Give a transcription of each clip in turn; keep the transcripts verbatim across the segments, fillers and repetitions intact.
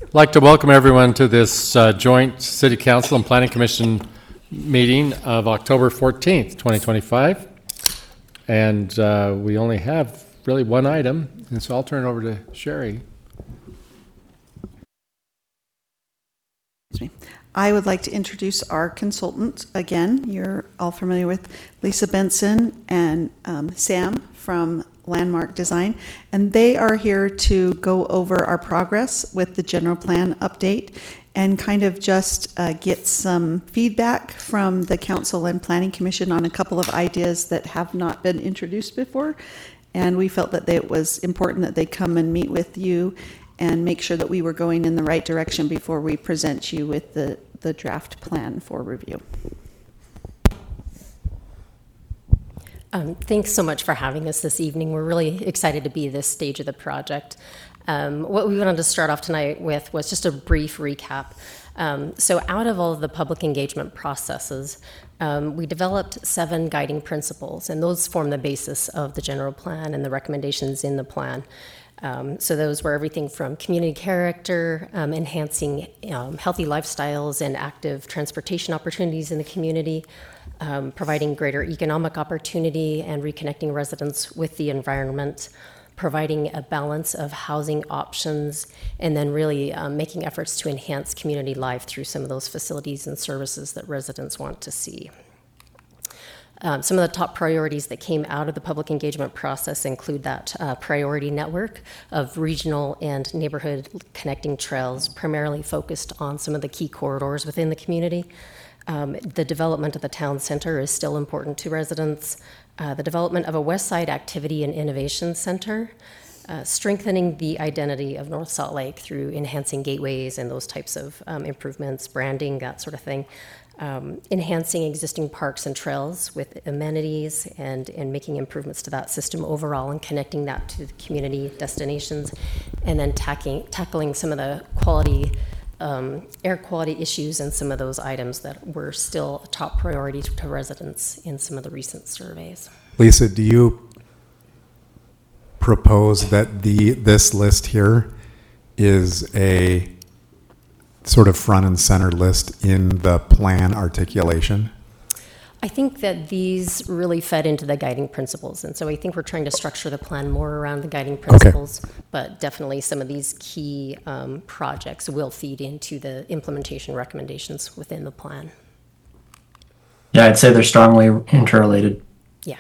I'd like to welcome everyone to this uh, joint City Council and Planning Commission meeting of October fourteenth, twenty twenty-five. And uh, we only have really one item, and so I'll turn it over to Sherry. Excuse me. I would like to introduce our consultant again. You're all familiar with Lisa Benson and um, Sam from Landmark Design, and they are here to go over our progress with the general plan update and kind of just uh, get some feedback from the Council and Planning Commission on a couple of ideas that have not been introduced before. And we felt that they, it was important that they come and meet with you and make sure that we were going in the right direction before we present you with the, the draft plan for review. Um, thanks so much for having us this evening. We're really excited to be at this stage of the project. Um, what we wanted to start off tonight with was just a brief recap. Um, so out of all of the public engagement processes, um, we developed seven guiding principles, and those form the basis of the general plan and the recommendations in the plan. Um, so those were everything from community character, um, enhancing um, healthy lifestyles and active transportation opportunities in the community, um, providing greater economic opportunity and reconnecting residents with the environment, providing a balance of housing options, and then really um, making efforts to enhance community life through some of those facilities and services that residents want to see. Um, some of the top priorities that came out of the public engagement process include that uh, priority network of regional and neighborhood connecting trails, primarily focused on some of the key corridors within the community. Um, the development of the town center is still important to residents. Uh, the development of a West Side Activity and Innovation Center, uh, strengthening the identity of North Salt Lake through enhancing gateways and those types of um, improvements, branding, that sort of thing. Um, enhancing existing parks and trails with amenities and, and making improvements to that system overall and connecting that to the community destinations, and then tackling, tackling some of the quality, um, air quality issues and some of those items that were still a top priority to residents in some of the recent surveys. Lisa, do you propose that the this list here is a sort of front and center list in the plan articulation? I think that these really fed into the guiding principles, and so I think we're trying to structure the plan more around the guiding principles, okay. But definitely some of these key um, projects will feed into the implementation recommendations within the plan. Yeah, I'd say they're strongly interrelated. Yeah.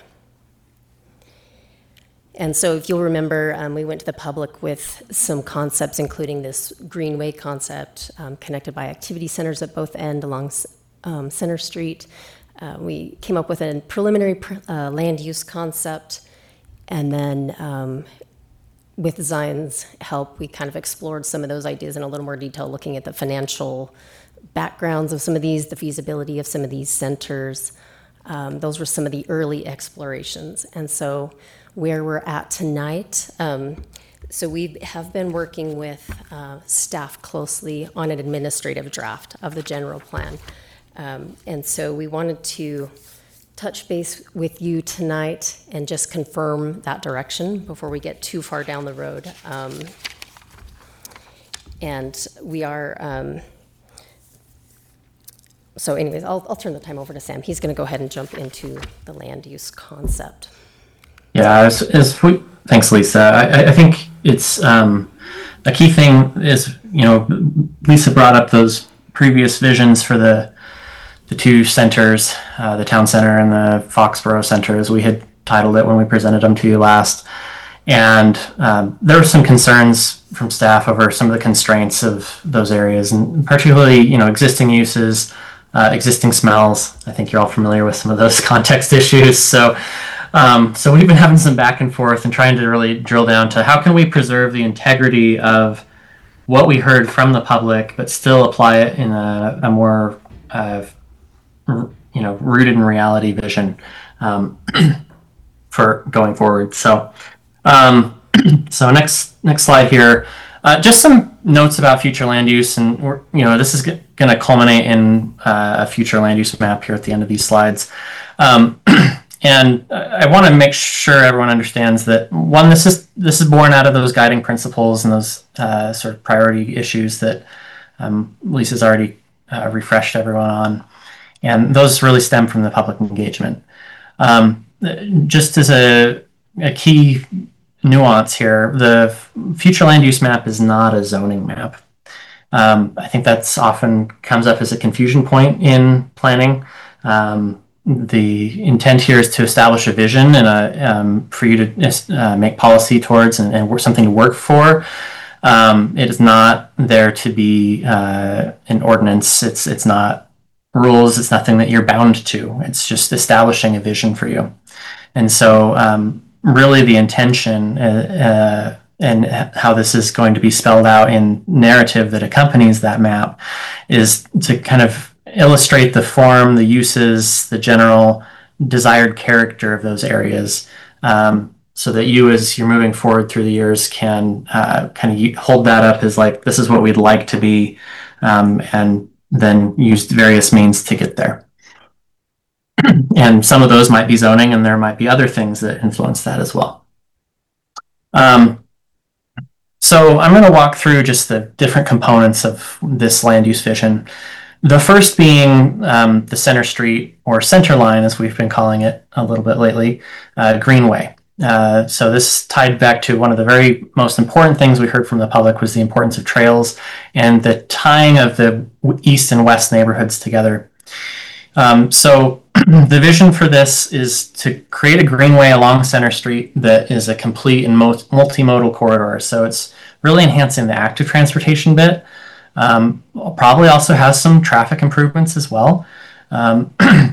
And so if you'll remember, um, we went to the public with some concepts, including this Greenway concept, um, connected by activity centers at both ends along um, Center Street. Uh, we came up with a preliminary pr uh, land use concept, and then um, with Zion's help, we kind of explored some of those ideas in a little more detail, looking at the financial backgrounds of some of these, the feasibility of some of these centers. Um, those were some of the early explorations. And so where we're at tonight, um, so we have been working with uh, staff closely on an administrative draft of the general plan. Um, and so we wanted to touch base with you tonight and just confirm that direction before we get too far down the road. Um, and we are, um, so anyways, I'll, I'll turn the time over to Sam. He's going to go ahead and jump into the land use concept. Yeah, as, as we, thanks, Lisa. I, I think it's um, a key thing is, you know, Lisa brought up those previous visions for the the two centers, uh, the town center and the Foxborough Center, as we had titled it when we presented them to you last. And um, there were some concerns from staff over some of the constraints of those areas, and particularly, you know, existing uses, uh, existing smells. I think you're all familiar with some of those context issues. So, um, so we've been having some back and forth and trying to really drill down to how can we preserve the integrity of what we heard from the public, but still apply it in a, a more uh, you know, rooted in reality vision um, for going forward. So, um, so next next slide here. Uh, just some notes about future land use, and we're, you know, this is going to culminate in uh, a future land use map here at the end of these slides. Um, and I want to make sure everyone understands that, one, this is this is born out of those guiding principles and those uh, sort of priority issues that um, Lisa's already uh, refreshed everyone on, and those really stem from the public engagement. Um, just as a, a key nuance here, the future land use map is not a zoning map. Um, I think that's often comes up as a confusion point in planning. Um, the intent here is to establish a vision and a, um, for you to uh, make policy towards and, and something to work for. Um, it is not there to be uh, an ordinance. It's it's not rules. It's nothing that you're bound to. It's just establishing a vision for you. And so um, really the intention uh, uh, and how this is going to be spelled out in narrative that accompanies that map is to kind of illustrate the form, the uses, the general desired character of those areas, um, so that you, as you're moving forward through the years, can uh, kind of hold that up as like, this is what we'd like to be, um, and then use various means to get there. And some of those might be zoning, and there might be other things that influence that as well. Um, so I'm going to walk through just the different components of this land use vision. The first being um, the center street, or center line, as we've been calling it a little bit lately, uh, greenway. Uh, so this tied back to one of the very most important things we heard from the public was the importance of trails and the tying of the east and west neighborhoods together. Um, so the vision for this is to create a greenway along Center Street that is a complete and multimodal corridor. So it's really enhancing the active transportation bit. Um, probably also has some traffic improvements as well. Um,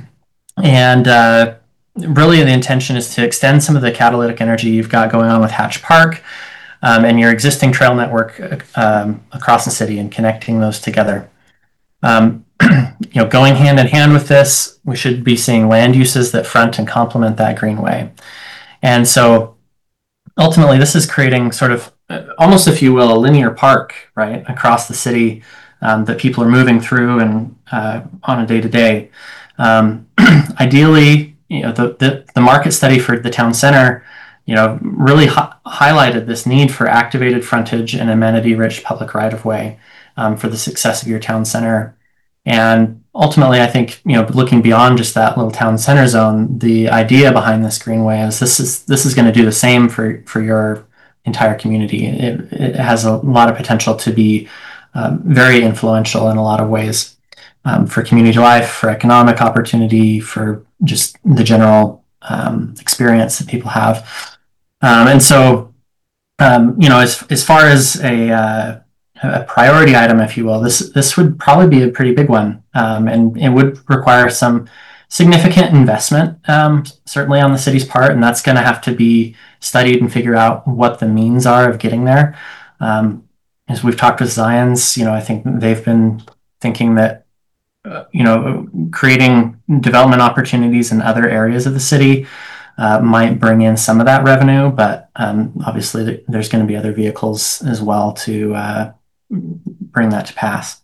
and uh, really the intention is to extend some of the catalytic energy you've got going on with Hatch Park um, and your existing trail network um, across the city and connecting those together. Um, you know, going hand in hand with this, we should be seeing land uses that front and complement that greenway. And so ultimately this is creating sort of almost, if you will, a linear park, right, across the city um, that people are moving through and uh, on a day-to-day. Um, ideally, you know, the, the, the market study for the town center, you know, really hi- highlighted this need for activated frontage and amenity-rich public right-of-way um, for the success of your town center. And ultimately, I think, you know, looking beyond just that little town center zone, the idea behind this greenway is this is this is going to do the same for, for your entire community. It, it has a lot of potential to be um, very influential in a lot of ways um, for community life, for economic opportunity, for just the general um, experience that people have. Um, and so, um, you know, as as far as a uh, a priority item, if you will, this this would probably be a pretty big one, um, and it would require some significant investment, um, certainly on the city's part, and that's going to have to be studied and figure out what the means are of getting there. Um, as we've talked with Zions, you know, I think they've been thinking that, uh, you know, creating development opportunities in other areas of the city uh, might bring in some of that revenue, but um, obviously th- there's going to be other vehicles as well to uh, bring that to pass.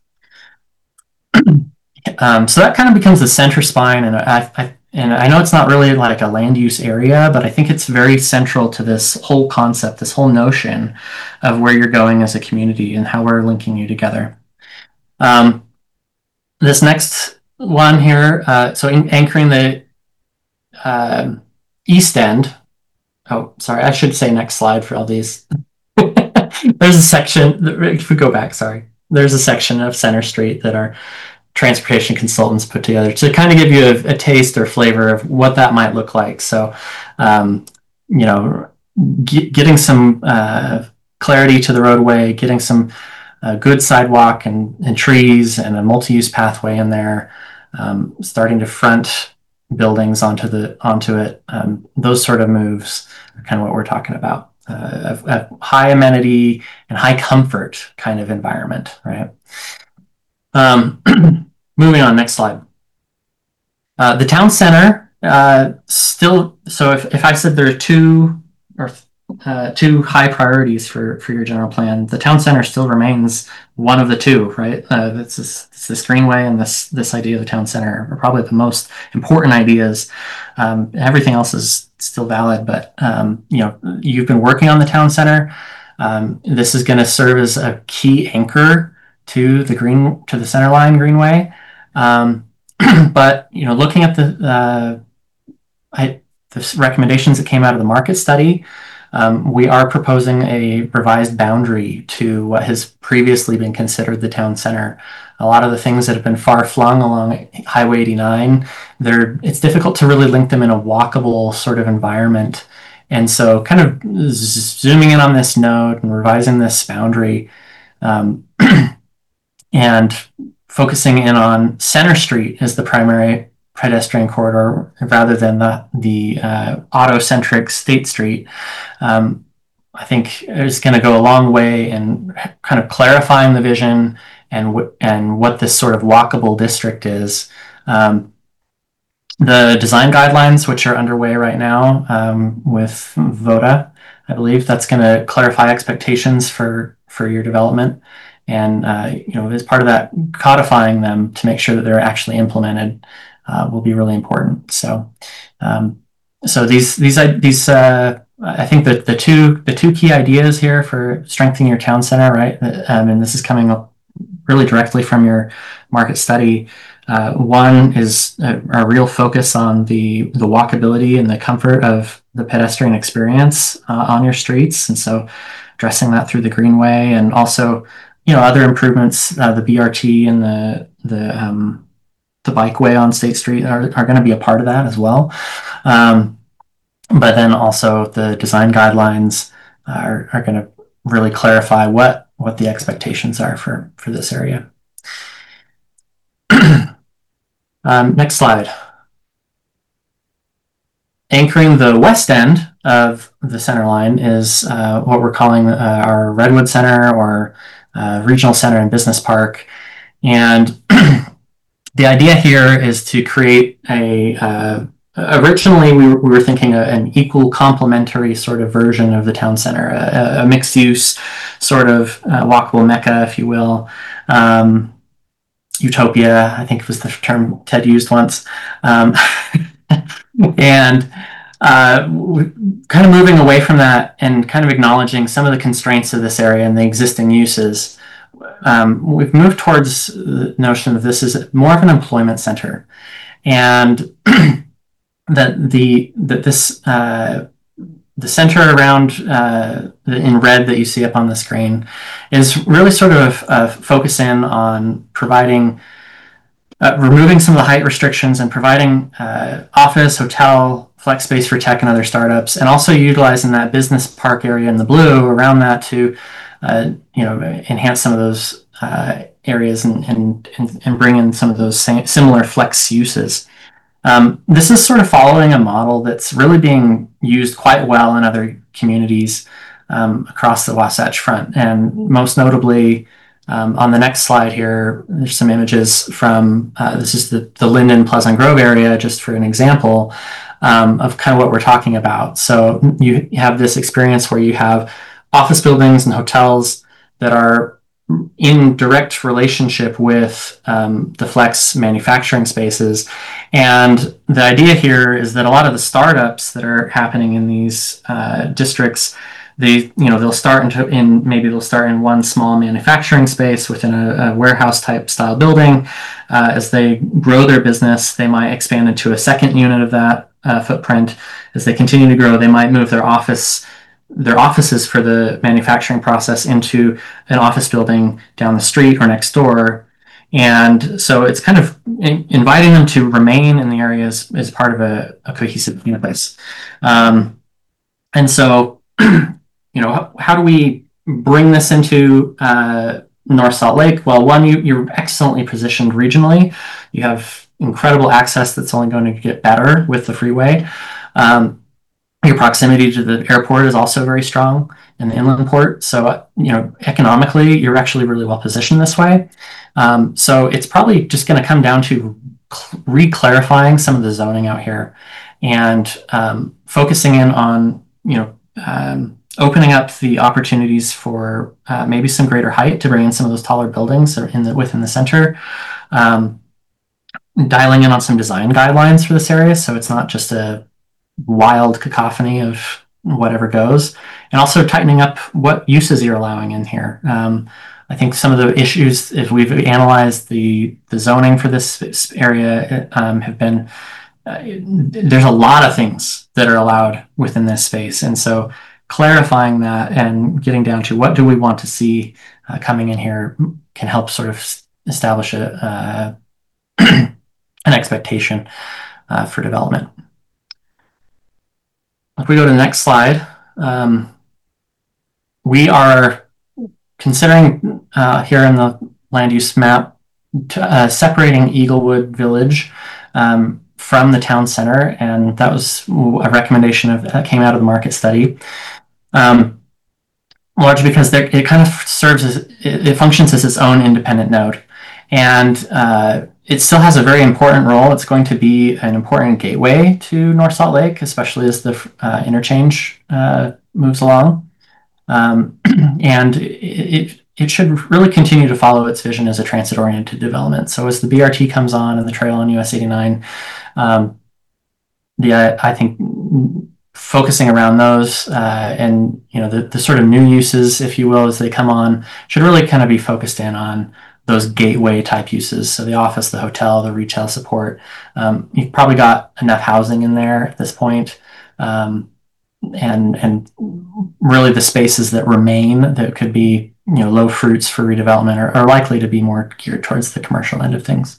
Um, so that kind of becomes the center spine, and I, I and I know it's not really like a land use area, but I think it's very central to this whole concept, this whole notion of where you're going as a community and how we're linking you together. Um, this next one here, uh, so in, anchoring the uh, east end. Oh, sorry, I should say next slide for all these. There's a section, if we go back, sorry, there's a section of Center Street that are transportation consultants put together to kind of give you a, a taste or flavor of what that might look like. So, um, you know, get, getting some uh, clarity to the roadway, getting some uh, good sidewalk and, and trees and a multi-use pathway in there, um, starting to front buildings onto the onto it. Um, those sort of moves are kind of what we're talking about. Uh, a, a high amenity and high comfort kind of environment, right? Um, moving on, next slide. Uh, the town center uh, still, so if, if I said there are two, or uh, two high priorities for for your general plan. The town center still remains one of the two, right? Uh, this is this, this greenway and this this idea of the town center are probably the most important ideas. Um, everything else is still valid, but um, you know, you've been working on the town center. Um, this is going to serve as a key anchor to the green to the center line greenway. Um, but you know, looking at the uh, I, the recommendations that came out of the market study, um, we are proposing a revised boundary to what has previously been considered the town center. A lot of the things that have been far flung along Highway eighty-nine, they're, it's difficult to really link them in a walkable sort of environment. And so kind of zooming in on this node and revising this boundary um, and focusing in on Center Street as the primary pedestrian corridor rather than the, the uh, auto-centric State Street, um, I think is going to go a long way in kind of clarifying the vision and, w- and what this sort of walkable district is. Um, the design guidelines, which are underway right now um, with VODA, I believe that's going to clarify expectations for, for your development. And, uh, you know, as part of that, codifying them to make sure that they're actually implemented uh, will be really important. So, um, so these, these, these, uh, I think that the two, the two key ideas here for strengthening your town center, right? Um, and this is coming up really directly from your market study. Uh, one is a, a real focus on the, the walkability and the comfort of the pedestrian experience uh, on your streets. And so addressing that through the greenway, and also, you know, other improvements, uh, the B R T and the, the, um, the bikeway on State Street are, are going to be a part of that as well. Um, but then also the design guidelines are, are going to really clarify what, what the expectations are for, for this area. um, next slide. Anchoring the west end of the center line is uh, what we're calling uh, our Redwood Center, or uh, Regional Center and Business Park. And the idea here is to create a, uh, originally we were, we were thinking a, an equal complementary sort of version of the town center, a, a mixed use sort of uh, walkable mecca, if you will. Um, utopia, I think was the term Ted used once. Um, and uh, kind of moving away from that and kind of acknowledging some of the constraints of this area and the existing uses. Um, we've moved towards the notion of this as more of an employment center, and that the that this uh, the center around uh, in red that you see up on the screen is really sort of uh, focus in on providing, uh, removing some of the height restrictions and providing uh, office, hotel, flex space for tech and other startups, and also utilizing that business park area in the blue around that to Uh, you know, enhance some of those uh, areas and, and, and bring in some of those same, similar flex uses. Um, this is sort of following a model that's really being used quite well in other communities um, across the Wasatch Front. And most notably, um, on the next slide here, there's some images from, uh, this is the, the Linden Pleasant Grove area, just for an example um, of kind of what we're talking about. So you have this experience where you have office buildings and hotels that are in direct relationship with um, the flex manufacturing spaces. And the idea here is that a lot of the startups that are happening in these uh, districts, they, you know, they'll start into in, maybe they'll start in one small manufacturing space within a, a warehouse type style building. Uh, as they grow their business, they might expand into a second unit of that uh, footprint. As they continue to grow, they might move their office their offices for the manufacturing process into an office building down the street or next door. And so it's kind of in, inviting them to remain in the areas as part of a, a cohesive place. Um, and so, you know, how, how do we bring this into uh, North Salt Lake? Well, one, you, you're excellently positioned regionally. You have incredible access that's only going to get better with the freeway. Um, Your proximity to the airport is also very strong, and the inland port. So, uh, you know, economically, you're actually really well positioned this way. Um, so it's probably just going to come down to cl- re-clarifying some of the zoning out here and um, focusing in on, you know, um, opening up the opportunities for uh, maybe some greater height to bring in some of those taller buildings that are in the, within the center. Um, dialing in on some design guidelines for this area, so it's not just a wild cacophony of whatever goes, and also tightening up what uses you're allowing in here. Um, I think some of the issues, if we've analyzed the the zoning for this area, um, have been uh, there's a lot of things that are allowed within this space, and so clarifying that and getting down to what do we want to see uh, coming in here can help sort of establish a uh, an expectation uh, for development. If we go to the next slide, um, we are considering uh, here in the land use map to, uh, separating Eaglewood Village um, from the town center, and that was a recommendation of, that came out of the market study. Um, largely because it kind of serves as, it, it functions as its own independent node. And uh, it still has a very important role. It's going to be an important gateway to North Salt Lake, especially as the uh, interchange uh, moves along. Um, and it, it, it should really continue to follow its vision as a transit-oriented development. So as the B R T comes on and the trail on U S eighty-nine, um, the uh, I think focusing around those uh, and you know the, the sort of new uses, if you will, as they come on, should really kind of be focused in on those gateway type uses. So the office, the hotel, the retail support. Um, you've probably got enough housing in there at this point. Um, and and really the spaces that remain that could be, you know, low fruits for redevelopment are, are likely to be more geared towards the commercial end of things.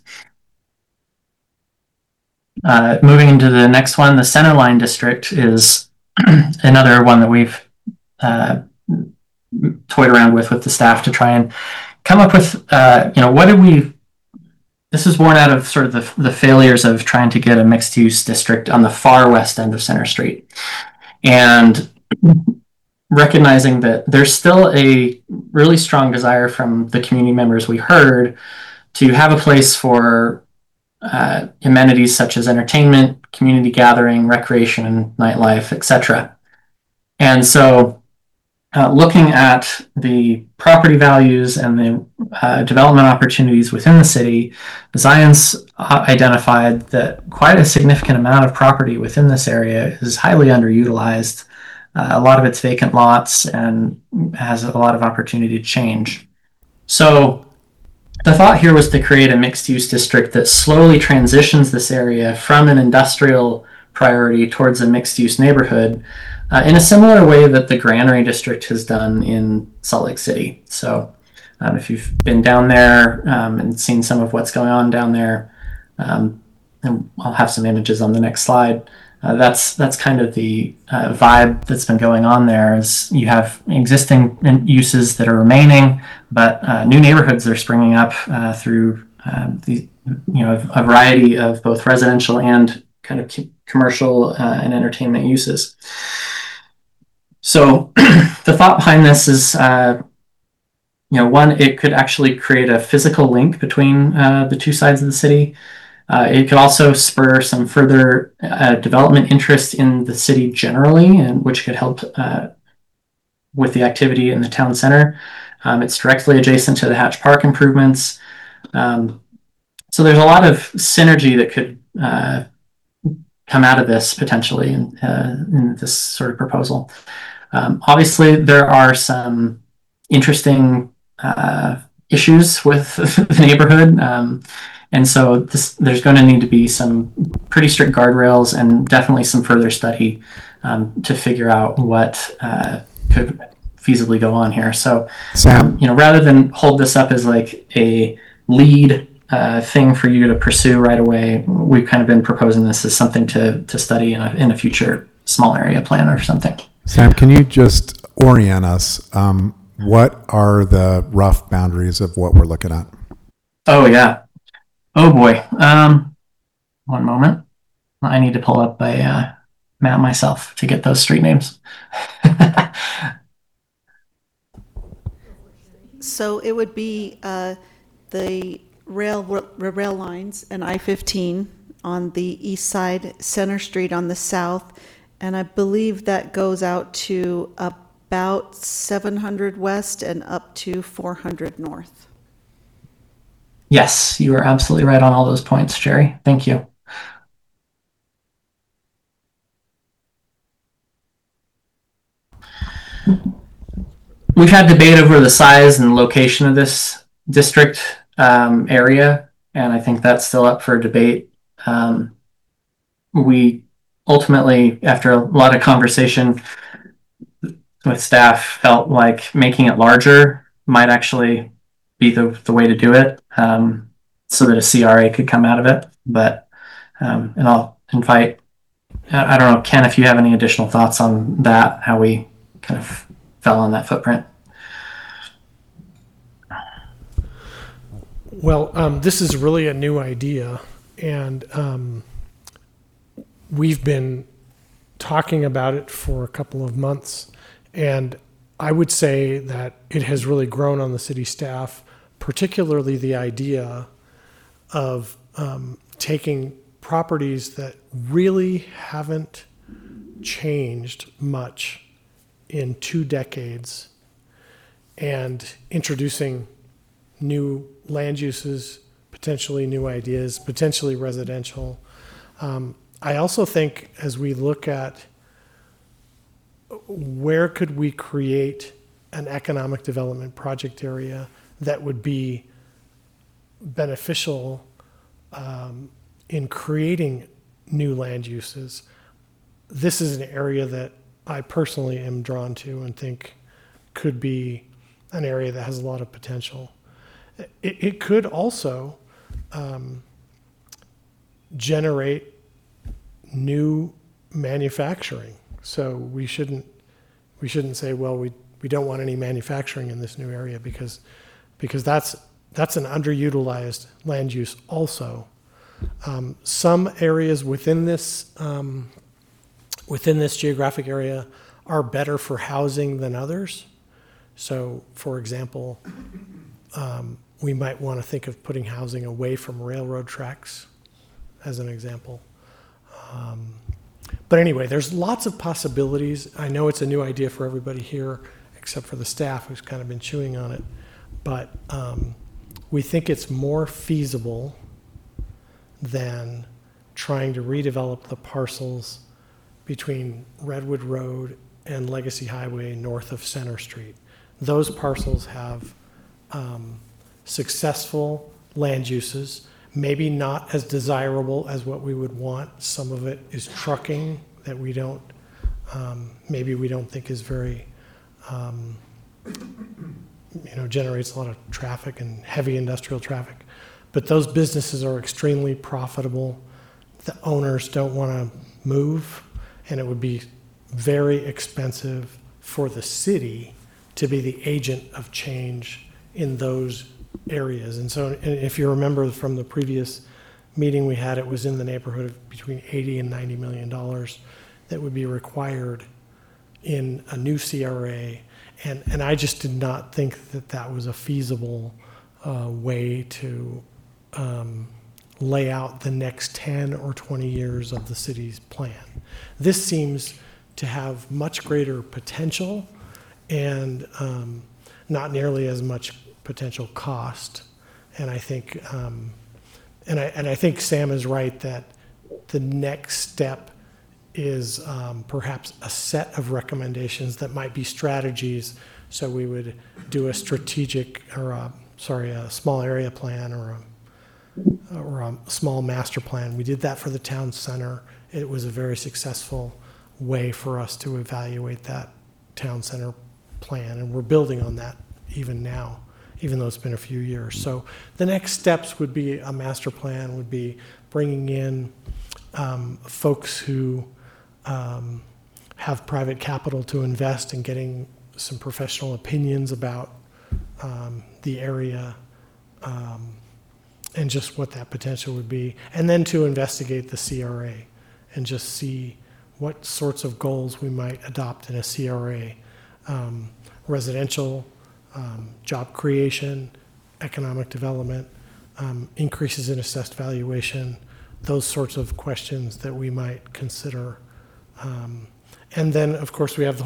Uh, moving into the next one, the Centerline District is another one that we've uh, toyed around with with the staff to try and come up with, uh, you know, what did we, this is born out of sort of the, the failures of trying to get a mixed use district on the far west end of Center Street. And recognizing that there's still a really strong desire from the community members we heard to have a place for uh, amenities such as entertainment, community gathering, recreation, nightlife, et cetera. And so Uh, looking at the property values and the uh, development opportunities within the city, Zion's uh, identified that quite a significant amount of property within this area is highly underutilized. Uh, a lot of it's vacant lots and has a lot of opportunity to change. So the thought here was to create a mixed-use district that slowly transitions this area from an industrial priority towards a mixed-use neighborhood, Uh, in a similar way that the Granary District has done in Salt Lake City. So um, if you've been down there um, and seen some of what's going on down there, um, and I'll have some images on the next slide, uh, that's that's kind of the uh, vibe that's been going on there. Is you have existing uses that are remaining, but uh, new neighborhoods are springing up uh, through uh, the, you know, a variety of both residential and kind of commercial uh, and entertainment uses. So the thought behind this is, uh, you know, one, it could actually create a physical link between uh, the two sides of the city. Uh, it could also spur some further uh, development interest in the city generally, and which could help uh, with the activity in the town center. Um, it's directly adjacent to the Hatch Park improvements. Um, so there's a lot of synergy that could uh, come out of this potentially in, uh, in this sort of proposal. Um, obviously, there are some interesting uh, issues with the neighborhood. Um, and so this, there's going to need to be some pretty strict guardrails and definitely some further study um, to figure out what uh, could feasibly go on here. So, Sam? um, you know, rather than hold this up as like a lead uh, thing for you to pursue right away, we've kind of been proposing this as something to, to study in a, in a future small area plan or something. Sam, can you just orient us? Um, what are the rough boundaries of what we're looking at? Oh, yeah. Oh, boy. Um, one moment. I need to pull up a uh, map myself to get those street names. So it would be uh, the rail rail lines and I fifteen on the east side, Center Street on the south, and I believe that goes out to about seven hundred west and up to four hundred north. Yes, you are absolutely right on all those points, Jerry. Thank you. We've had debate over the size and location of this district um, area, and I think that's still up for debate. Um, we ultimately, after a lot of conversation with staff, felt like making it larger might actually be the, the way to do it, um, so that a C R A could come out of it. But, um, and I'll invite, I don't know, Ken, if you have any additional thoughts on that, how we kind of fell on that footprint. Well, um, this is really a new idea, and um, we've been talking about it for a couple of months, and I would say that it has really grown on the city staff, particularly the idea of um, taking properties that really haven't changed much in two decades and introducing new land uses, potentially new ideas, potentially residential. Um, I also think as we look at where could we create an economic development project area that would be beneficial um, in creating new land uses, this is an area that I personally am drawn to and think could be an area that has a lot of potential. It, it could also um, generate new manufacturing. So we shouldn't we shouldn't say, well, we we don't want any manufacturing in this new area, because because that's that's an underutilized land use also. Um, some areas within this um, within this geographic area are better for housing than others. So, for example, um, we might want to think of putting housing away from railroad tracks, as an example. Um, but anyway, there's lots of possibilities. I know it's a new idea for everybody here, except for the staff who's kind of been chewing on it. But um, we think it's more feasible than trying to redevelop the parcels between Redwood Road and Legacy Highway north of Center Street. Those parcels have um, successful land uses, maybe not as desirable as what we would want. Some of it is trucking that we don't, um, maybe we don't think is very, um, you know, generates a lot of traffic and heavy industrial traffic. But those businesses are extremely profitable. The owners don't want to move, and it would be very expensive for the city to be the agent of change in those areas. And so, and if you remember from the previous meeting we had, it was in the neighborhood of between eighty and ninety million dollars that would be required in a new C R A. And, and I just did not think that that was a feasible uh, way to um, lay out the next ten or twenty years of the city's plan. This seems to have much greater potential and um, not nearly as much potential cost. And I think, um, and I and I think Sam is right that the next step is um, perhaps a set of recommendations that might be strategies. So we would do a strategic, or a, sorry, a small area plan, or a, or a small master plan. We did that for the town center. It was a very successful way for us to evaluate that town center plan, and we're building on that even now, even though it's been a few years. So the next steps would be a master plan, would be bringing in um, folks who um, have private capital to invest, and getting some professional opinions about um, the area um, and just what that potential would be, and then to investigate the C R A and just see what sorts of goals we might adopt in a C R A. Um, residential, um, job creation, economic development, um, increases in assessed valuation, those sorts of questions that we might consider. Um, and then, of course, we have the whole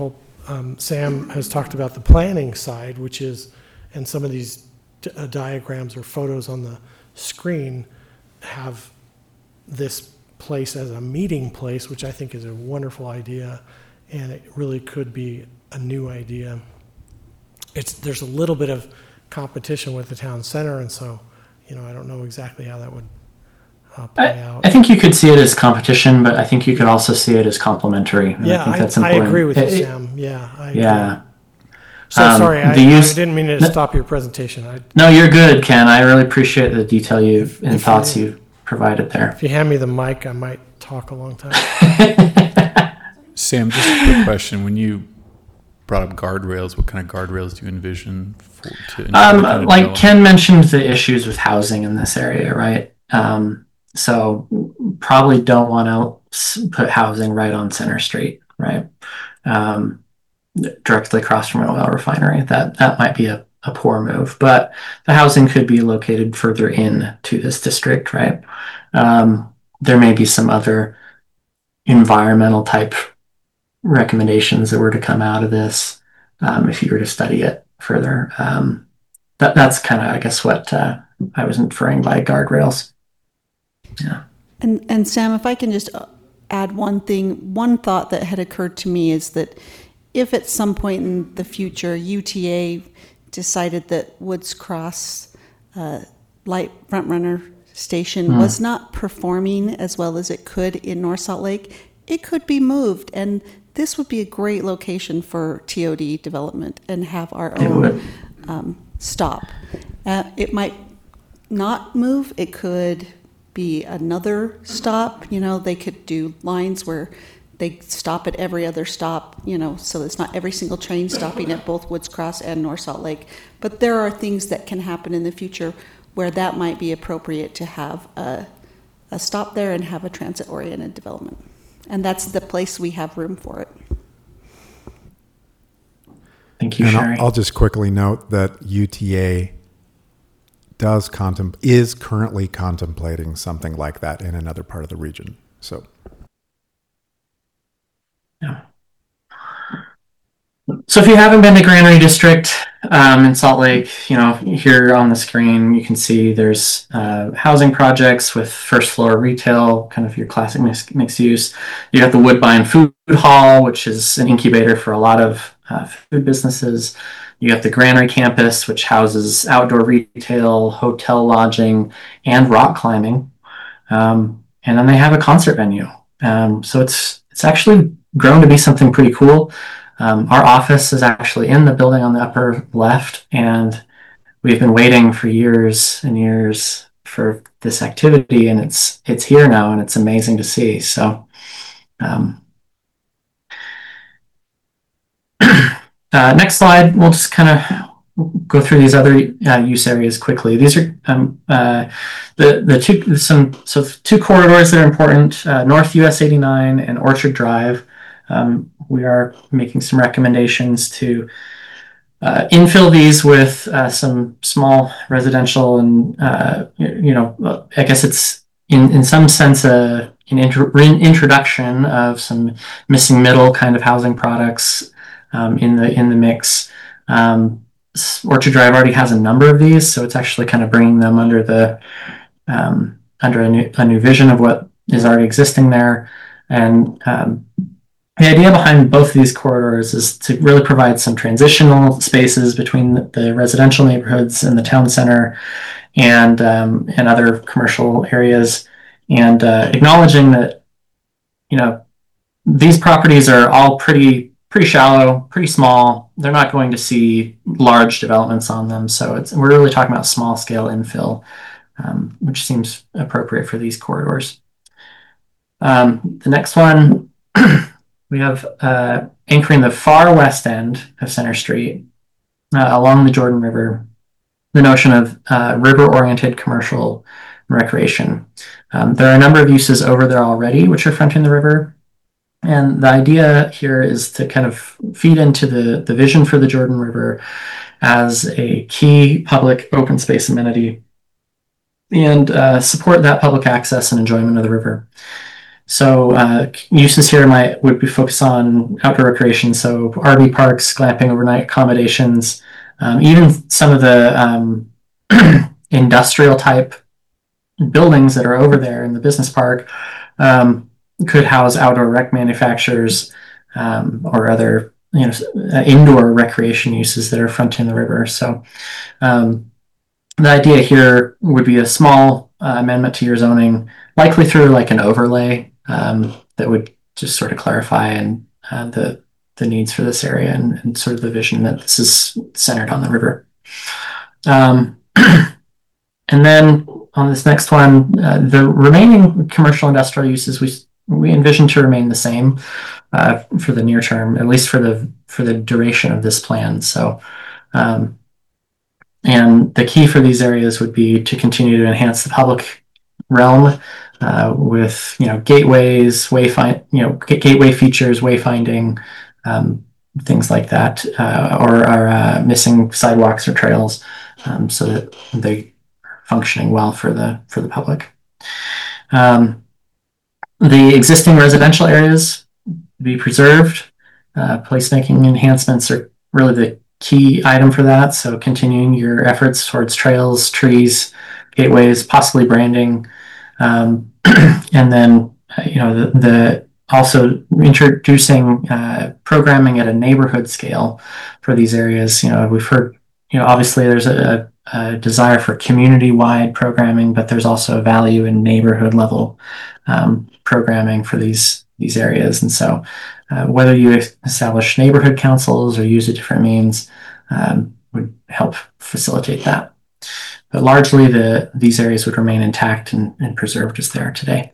um, Sam has talked about the planning side, which is, and some of these d- uh, diagrams or photos on the screen have this place as a meeting place, which I think is a wonderful idea, and it really could be a new idea. It's, there's a little bit of competition with the town center, and so, you know, I don't know exactly how that would uh, play I, out. I think you could see it as competition, but I think you could also see it as complementary. And Yeah, I think I, that's I important. agree with you, It- it- Sam. Yeah, I agree. Yeah. So Um, sorry, I, the use- I didn't mean to No- stop your presentation. I, No, you're good, Ken. I really appreciate the detail you If- and if thoughts you- you provided there. if you hand me the mic, I might talk a long time. Sam, just a quick question. When you brought up guardrails, what kind of guardrails do you envision for to ensure Um, the kind of like development? Ken mentioned, the issues with housing in this area, right? Um, so probably don't want to put housing right on Center Street, right? Um, directly across from an oil refinery. That that might be a, a poor move, but the housing could be located further in to this district, right? Um, there may be some other environmental type recommendations that were to come out of this um, if you were to study it further. Um, that that's kind of, I guess, what uh, I was inferring by guardrails. Yeah. And, and Sam, if I can just uh, add one thing, one thought that had occurred to me is that if at some point in the future U T A decided that Woods Cross uh, Light Frontrunner Station Hmm. was not performing as well as it could in North Salt Lake, it could be moved, and this would be a great location for T O D development and have our It own would. um, stop. Uh, it might not move. It could be another stop. You know, they could do lines where they stop at every other stop, you know, so it's not every single train stopping at both Woods Cross and North Salt Lake. But there are things that can happen in the future where that might be appropriate to have a, a stop there and have a transit-oriented development. And that's the place we have room for it. Thank you, And Sherry. I'll, I'll just quickly note that U T A does contem- is currently contemplating something like that in another part of the region. So Yeah. So if you haven't been to Granary District um, in Salt Lake, you know, here on the screen, you can see there's uh, housing projects with first floor retail, kind of your classic mix, mixed use. You got the Woodbine Food Hall, which is an incubator for a lot of uh, food businesses. You got the Granary campus, which houses outdoor retail, hotel lodging, and rock climbing. Um, and then they have a concert venue. Um, so it's it's actually grown to be something pretty cool. Um, our office is actually in the building on the upper left, and we've been waiting for years and years for this activity, and it's it's here now, and it's amazing to see. So, um, uh, next slide, we'll just kind of go through these other uh, use areas quickly. These are um, uh, the the two some so two corridors that are important: uh, North U S eighty-nine and Orchard Drive. Um, we are making some recommendations to uh, infill these with uh, some small residential and, uh, you know, I guess it's in, in some sense a, an intro, introduction of some missing middle kind of housing products um, in the in the mix. Um, Orchard Drive already has a number of these, so it's actually kind of bringing them under the um, under a new, a new vision of what is already existing there. And um, the idea behind both of these corridors is to really provide some transitional spaces between the, the residential neighborhoods and the town center and um, and other commercial areas, and uh, acknowledging that, you know, these properties are all pretty pretty shallow, pretty small. They're not going to see large developments on them, so it's we're really talking about small scale infill, um, which seems appropriate for these corridors. Um, the next one. We have uh, anchoring the far west end of Center Street uh, along the Jordan River, the notion of uh, river-oriented commercial recreation. Um, there are a number of uses over there already which are fronting the river. And the idea here is to kind of feed into the, the vision for the Jordan River as a key public open space amenity and uh, support that public access and enjoyment of the river. So uh, uses here might would be focused on outdoor recreation, so R V parks, glamping, overnight accommodations, um, even some of the um, industrial type buildings that are over there in the business park um, could house outdoor rec manufacturers um, or other you know uh, indoor recreation uses that are fronting the river. So um, the idea here would be a small uh, amendment to your zoning, likely through like an overlay um, that would just sort of clarify and uh, the the needs for this area and, and sort of the vision that this is centered on the river. Um, and then on this next one, uh, the remaining commercial industrial uses we we envision to remain the same uh, for the near term, at least for the for the duration of this plan. So. Um, And the key for these areas would be to continue to enhance the public realm uh, with, you know, gateways, wayfind, you know, g- gateway features, wayfinding, um, things like that, uh, or are uh, missing sidewalks or trails, um, so that they are functioning well for the for the public. Um, the existing residential areas be preserved. Uh, placemaking enhancements are really the key item for that. So continuing your efforts towards trails, trees, gateways, possibly branding, um, and then uh, you know the, the also introducing uh, programming at a neighborhood scale for these areas. You know, we've heard, you know, obviously there's a, a desire for community-wide programming, but there's also a value in neighborhood level um, programming for these these areas. And so uh, whether you establish neighborhood councils or use a different means um, would help facilitate that. But largely the these areas would remain intact and, and preserved as they are today.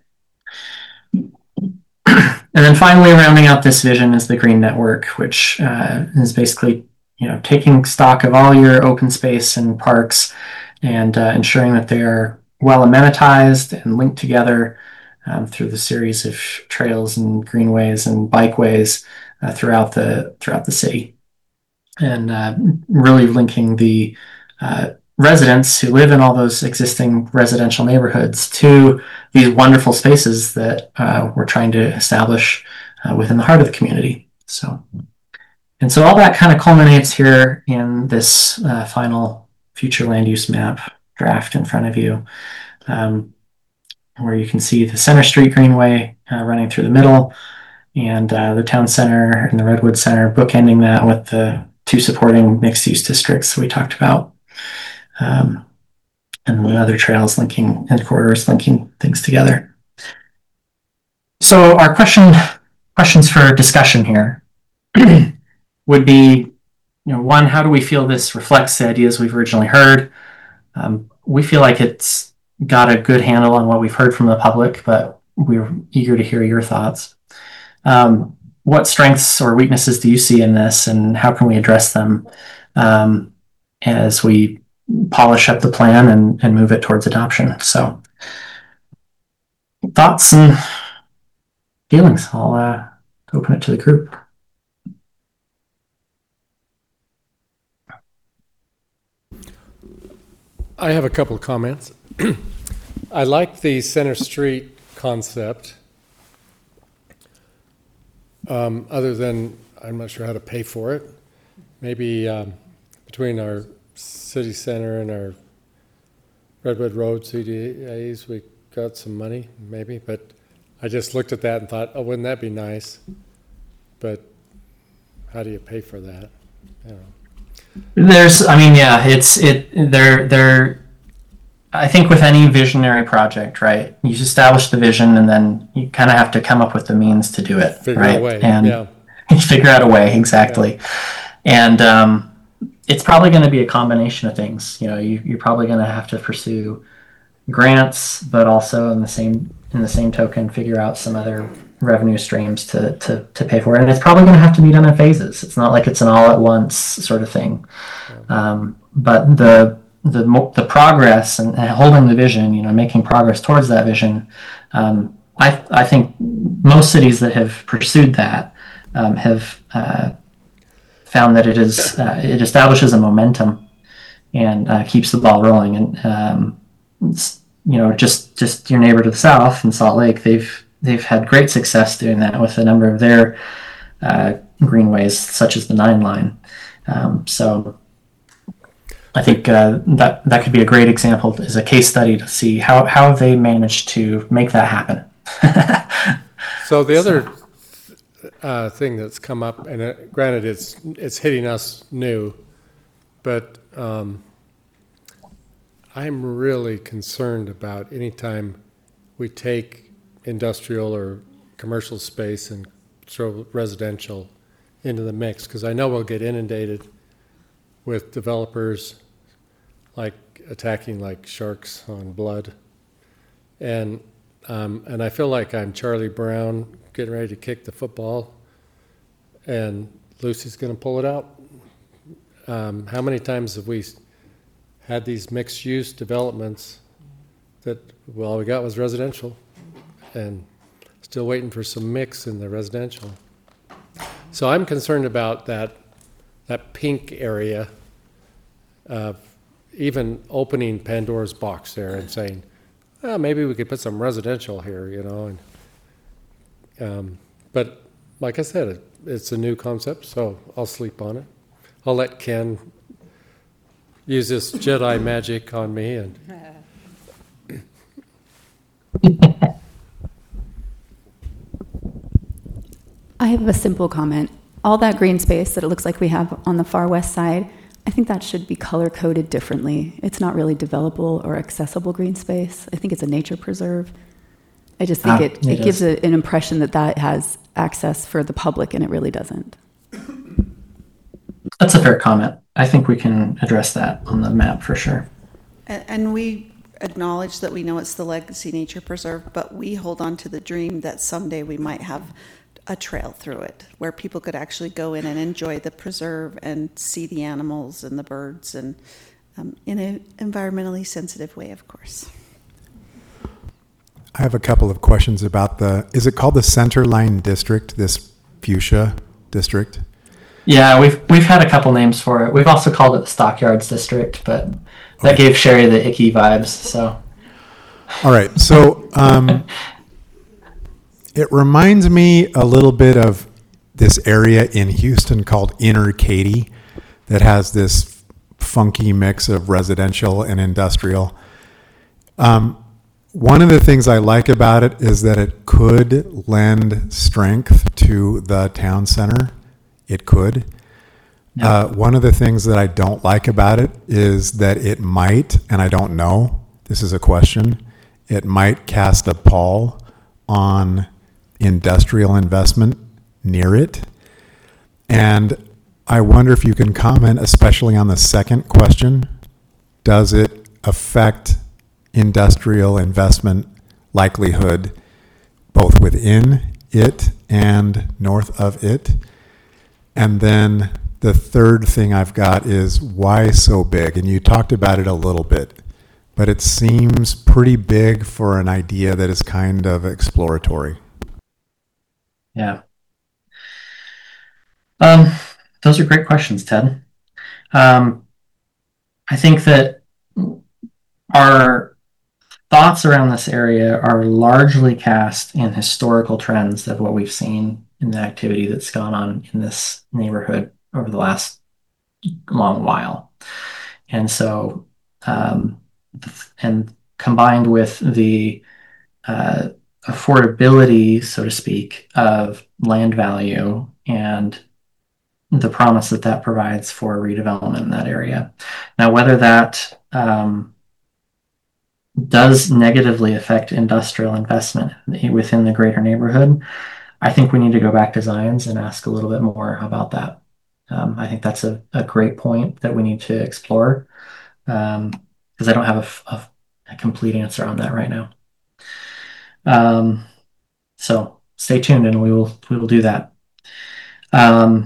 And then finally, rounding out this vision is the Green Network, which uh, is basically, you know, taking stock of all your open space and parks and uh, ensuring that they are well amenitized and linked together um, through the series of trails and greenways and bikeways uh, throughout the throughout the city, and uh, really linking the uh, residents who live in all those existing residential neighborhoods to these wonderful spaces that uh, we're trying to establish uh, within the heart of the community. So, and so all that kind of culminates here in this uh, final future land use map draft in front of you, um, where you can see the Center Street Greenway uh, running through the middle, and uh, the Town Center and the Redwood Center bookending that with the two supporting mixed-use districts we talked about. Um, and then other trails linking and corridors linking things together. So our question questions for discussion here would be, you know, one, how do we feel this reflects the ideas we've originally heard? Um, we feel like it's got a good handle on what we've heard from the public, but we're eager to hear your thoughts. Um, what strengths or weaknesses do you see in this, and how can we address them um, as we polish up the plan and, and move it towards adoption? So thoughts and feelings. I'll uh, open it to the group. I have a couple of comments. I like the Center Street concept. Um, other than I'm not sure how to pay for it. Maybe um, between our city center and our Redwood Road C D As, we got some money, maybe. But I just looked at that and thought, oh, wouldn't that be nice? But how do you pay for that? You know. There's, I mean, yeah, it's it. They're they're. I think with any visionary project, right? You establish the vision, and then you kind of have to come up with the means to do it, Figure right? out a way, and yeah. figure out a way, exactly. Yeah. And um, it's probably going to be a combination of things. You know, you, you're probably going to have to pursue grants, but also in the same in the same token, figure out some other revenue streams to to to pay for it. And it's probably going to have to be done in phases. It's not like it's an all at once sort of thing. Um, but the the the progress and, and holding the vision, you know, making progress towards that vision. Um, I I think most cities that have pursued that um, have uh, found that it is uh, it establishes a momentum and uh, keeps the ball rolling. And um, you know, just just your neighbor to the south in Salt Lake, they've they've had great success doing that with a number of their uh, greenways, such as the Nine Line. Um, so I think uh, that that could be a great example as a case study to see how how have they managed to make that happen. So the other uh, thing that's come up, and uh, granted, it's it's hitting us new, but um, I'm really concerned about any time we take industrial or commercial space and throw residential into the mix, because I know we'll get inundated with developers like attacking like sharks on blood, and um, and I feel like I'm Charlie Brown getting ready to kick the football, and Lucy's going to pull it out. Um, how many times have we had these mixed-use developments that, well, all we got was residential, and still waiting for some mix in the residential. So I'm concerned about that that pink area, uh, even opening Pandora's box there and saying, well, maybe we could put some residential here, you know. And um, but like I said, it, it's a new concept, so I'll sleep on it. I'll let Ken use this Jedi magic on me, and I have a simple comment. All that green space that it looks like we have on the far west side, I think that should be color-coded differently. It's not really developable or accessible green space. I think it's a nature preserve. I just think Ah, it, it it gives is. a, an impression that that has access for the public, and it really doesn't. That's a fair comment. I think we can address that on the map for sure. And, and we acknowledge that we know it's the Legacy Nature Preserve, but we hold on to the dream that someday we might have a trail through it where people could actually go in and enjoy the preserve and see the animals and the birds, and um, in an environmentally sensitive way, of course. I have a couple of questions about the, is it called the Center Line District, this fuchsia district? Yeah, we've we've had a couple names for it. We've also called it the Stockyards District, but that gave Sherry the icky vibes. So, All right, so um, it reminds me a little bit of this area in Houston called Inner Katy that has this funky mix of residential and industrial. Um, one of the things I like about it is that it could lend strength to the town center. It could. Uh, one of the things that I don't like about it is that it might, and I don't know, this is a question, it might cast a pall on industrial investment near it. And I wonder if you can comment, especially on the second question, does it affect industrial investment likelihood both within it and north of it? And then the third thing I've got is why so big? And you talked about it a little bit, but it seems pretty big for an idea that is kind of exploratory. yeah. Um, those are great questions, Ted. Um, I think that our thoughts around this area are largely cast in historical trends of what we've seen in the activity that's gone on in this neighborhood over the last long while. And so, um, and combined with the uh, affordability, so to speak, of land value and the promise that that provides for redevelopment in that area. Now, whether that um, does negatively affect industrial investment within the greater neighborhood, I think we need to go back to Zions and ask a little bit more about that. Um, I think that's a, a great point that we need to explore, because um, I don't have a, a, a complete answer on that right now. Um, so stay tuned, and we will we will do that. Um,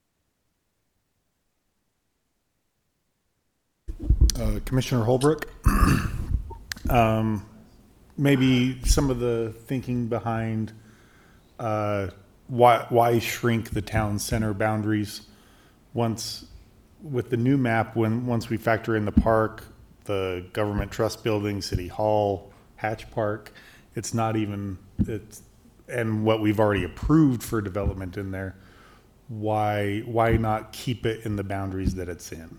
Uh, Commissioner Holbrook, um, maybe some of the thinking behind uh, why why shrink the town center boundaries once with the new map, when once we factor in the park, the government trust building, city hall, Hatch Park, it's not even it's and what we've already approved for development in there, why why not keep it in the boundaries that it's in?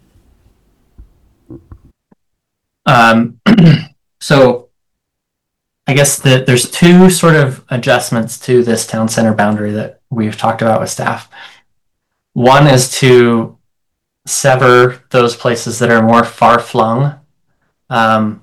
Um, so I guess that there's two sort of adjustments to this town center boundary that we've talked about with staff. One is to sever those places that are more far flung. Um,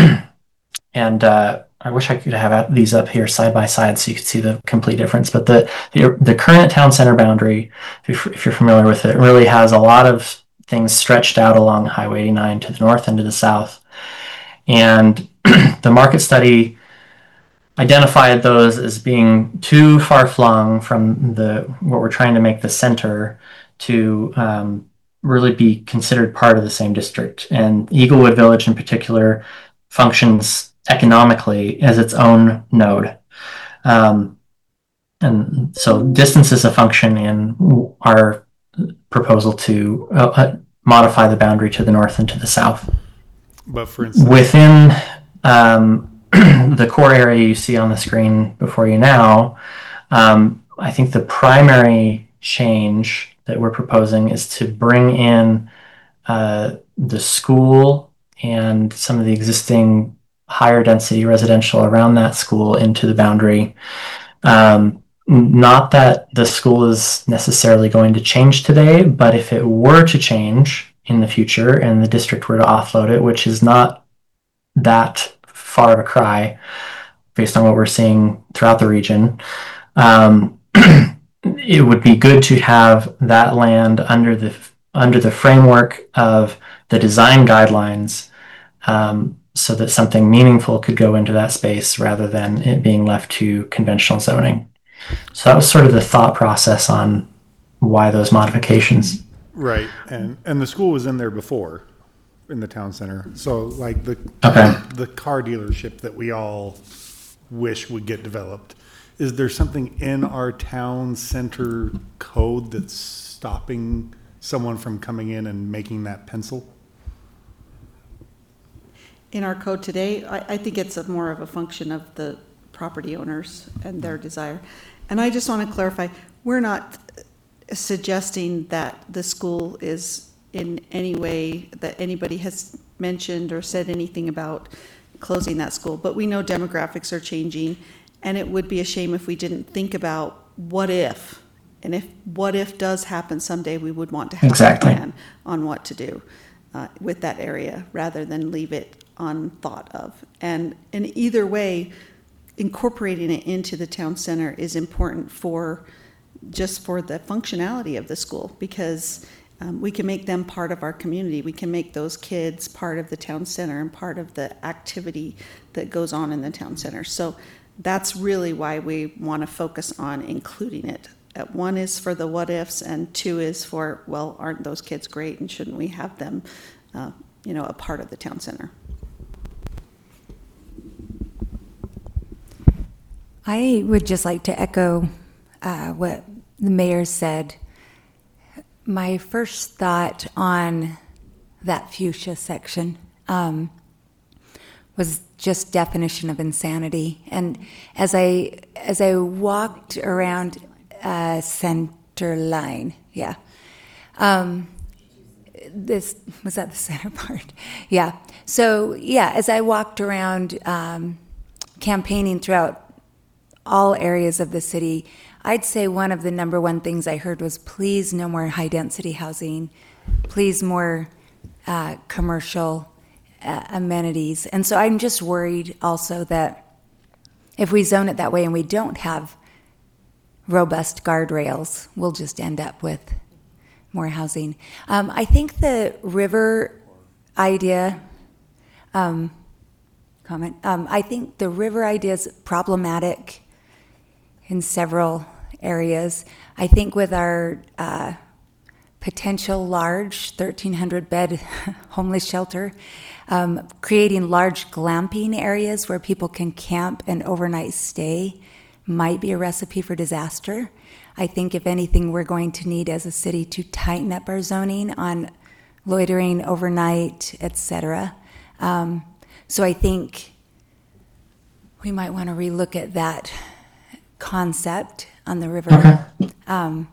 and uh, I wish I could have these up here side by side so you could see the complete difference. But the the, the current town center boundary, if you're, if you're familiar with it, really has a lot of things stretched out along Highway eighty-nine to the north and to the south. And the market study identified those as being too far flung from the what we're trying to make the center to um, really be considered part of the same district. And Eaglewood Village in particular functions economically as its own node. Um, and so distance is a function in our proposal to uh, modify the boundary to the north and to the south. But for instance, Within um, the core area you see on the screen before you now, um, I think the primary change that we're proposing is to bring in uh, the school and some of the existing higher density residential around that school into the boundary. Um, not that the school is necessarily going to change today, but if it were to change in the future and the district were to offload it, which is not that far of a cry based on what we're seeing throughout the region, um, it would be good to have that land under the under the framework of the design guidelines, um, so that something meaningful could go into that space rather than it being left to conventional zoning. So that was sort of the thought process on why those modifications. right, and and the school was in there before, in the town center. So like the Okay. the car dealership that we all wish would get developed. Is there something in our town center code that's stopping someone from coming in and making that pencil? In our code today, I, I think it's a more of a function of the property owners and their desire. And I just want to clarify, we're not suggesting that the school is in any way that anybody has mentioned or said anything about closing that school, but we know demographics are changing, and it would be a shame if we didn't think about what if, and if what if does happen someday, we would want to have Exactly. a plan on what to do uh, with that area rather than leave it unthought of. And in either way, incorporating it into the town center is important for just for the functionality of the school, because um, we can make them part of our community. We can make those kids part of the town center and part of the activity that goes on in the town center. So that's really why we want to focus on including it. Uh, One is for the what ifs, and two is for, well, aren't those kids great, and shouldn't we have them, uh, you know, a part of the town center? I would just like to echo uh, what the mayor said. My first thought on that fuchsia section um, was just definition of insanity. And as I as I walked around uh, center line, yeah, um, this was that the center part, yeah. So yeah, as I walked around um, campaigning throughout all areas of the city, I'd say one of the number one things I heard was, please no more high density housing, please more uh, commercial uh, amenities. And so I'm just worried also that if we zone it that way and we don't have robust guardrails, we'll just end up with more housing. Um, I think the river idea, um, comment, um, I think the river idea is problematic in several areas. I think with our uh, potential large thirteen hundred bed homeless shelter, um, creating large glamping areas where people can camp and overnight stay might be a recipe for disaster. I think if anything, we're going to need as a city to tighten up our zoning on loitering overnight, et cetera. Um, so I think we might want to relook at that concept on the river. Okay. Um,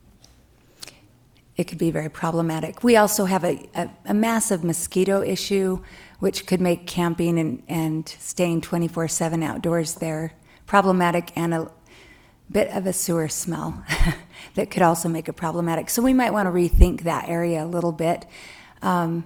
it could be very problematic. We also have a, a, a massive mosquito issue, which could make camping and, and staying twenty-four seven outdoors there problematic, and a bit of a sewer smell that could also make it problematic. So we might want to rethink that area a little bit. Um,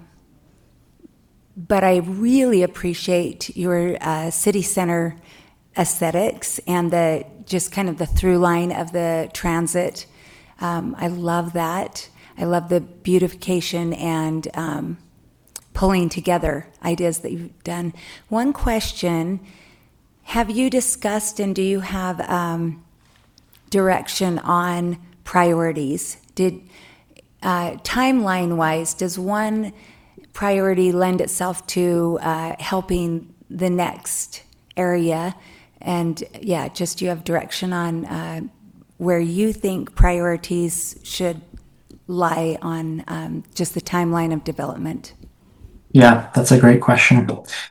but I really appreciate your uh, city center aesthetics and the just kind of the through line of the transit. Um, I love that. I love the beautification and um, pulling together ideas that you've done. One question, have you discussed and do you have um, direction on priorities? Did uh, timeline-wise, does one priority lend itself to uh, helping the next area? And yeah, just do you have direction on uh, where you think priorities should lie on um, just the timeline of development? Yeah, that's a great question.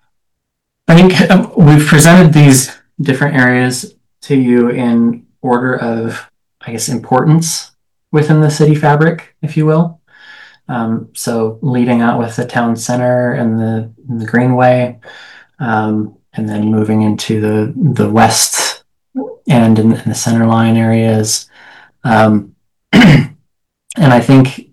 I think um, we've presented these different areas to you in order of, I guess, importance within the city fabric, if you will. Um, so leading out with the town center and the, the Greenway, um, and then moving into the, the west end and, and the center line areas. Um, and I think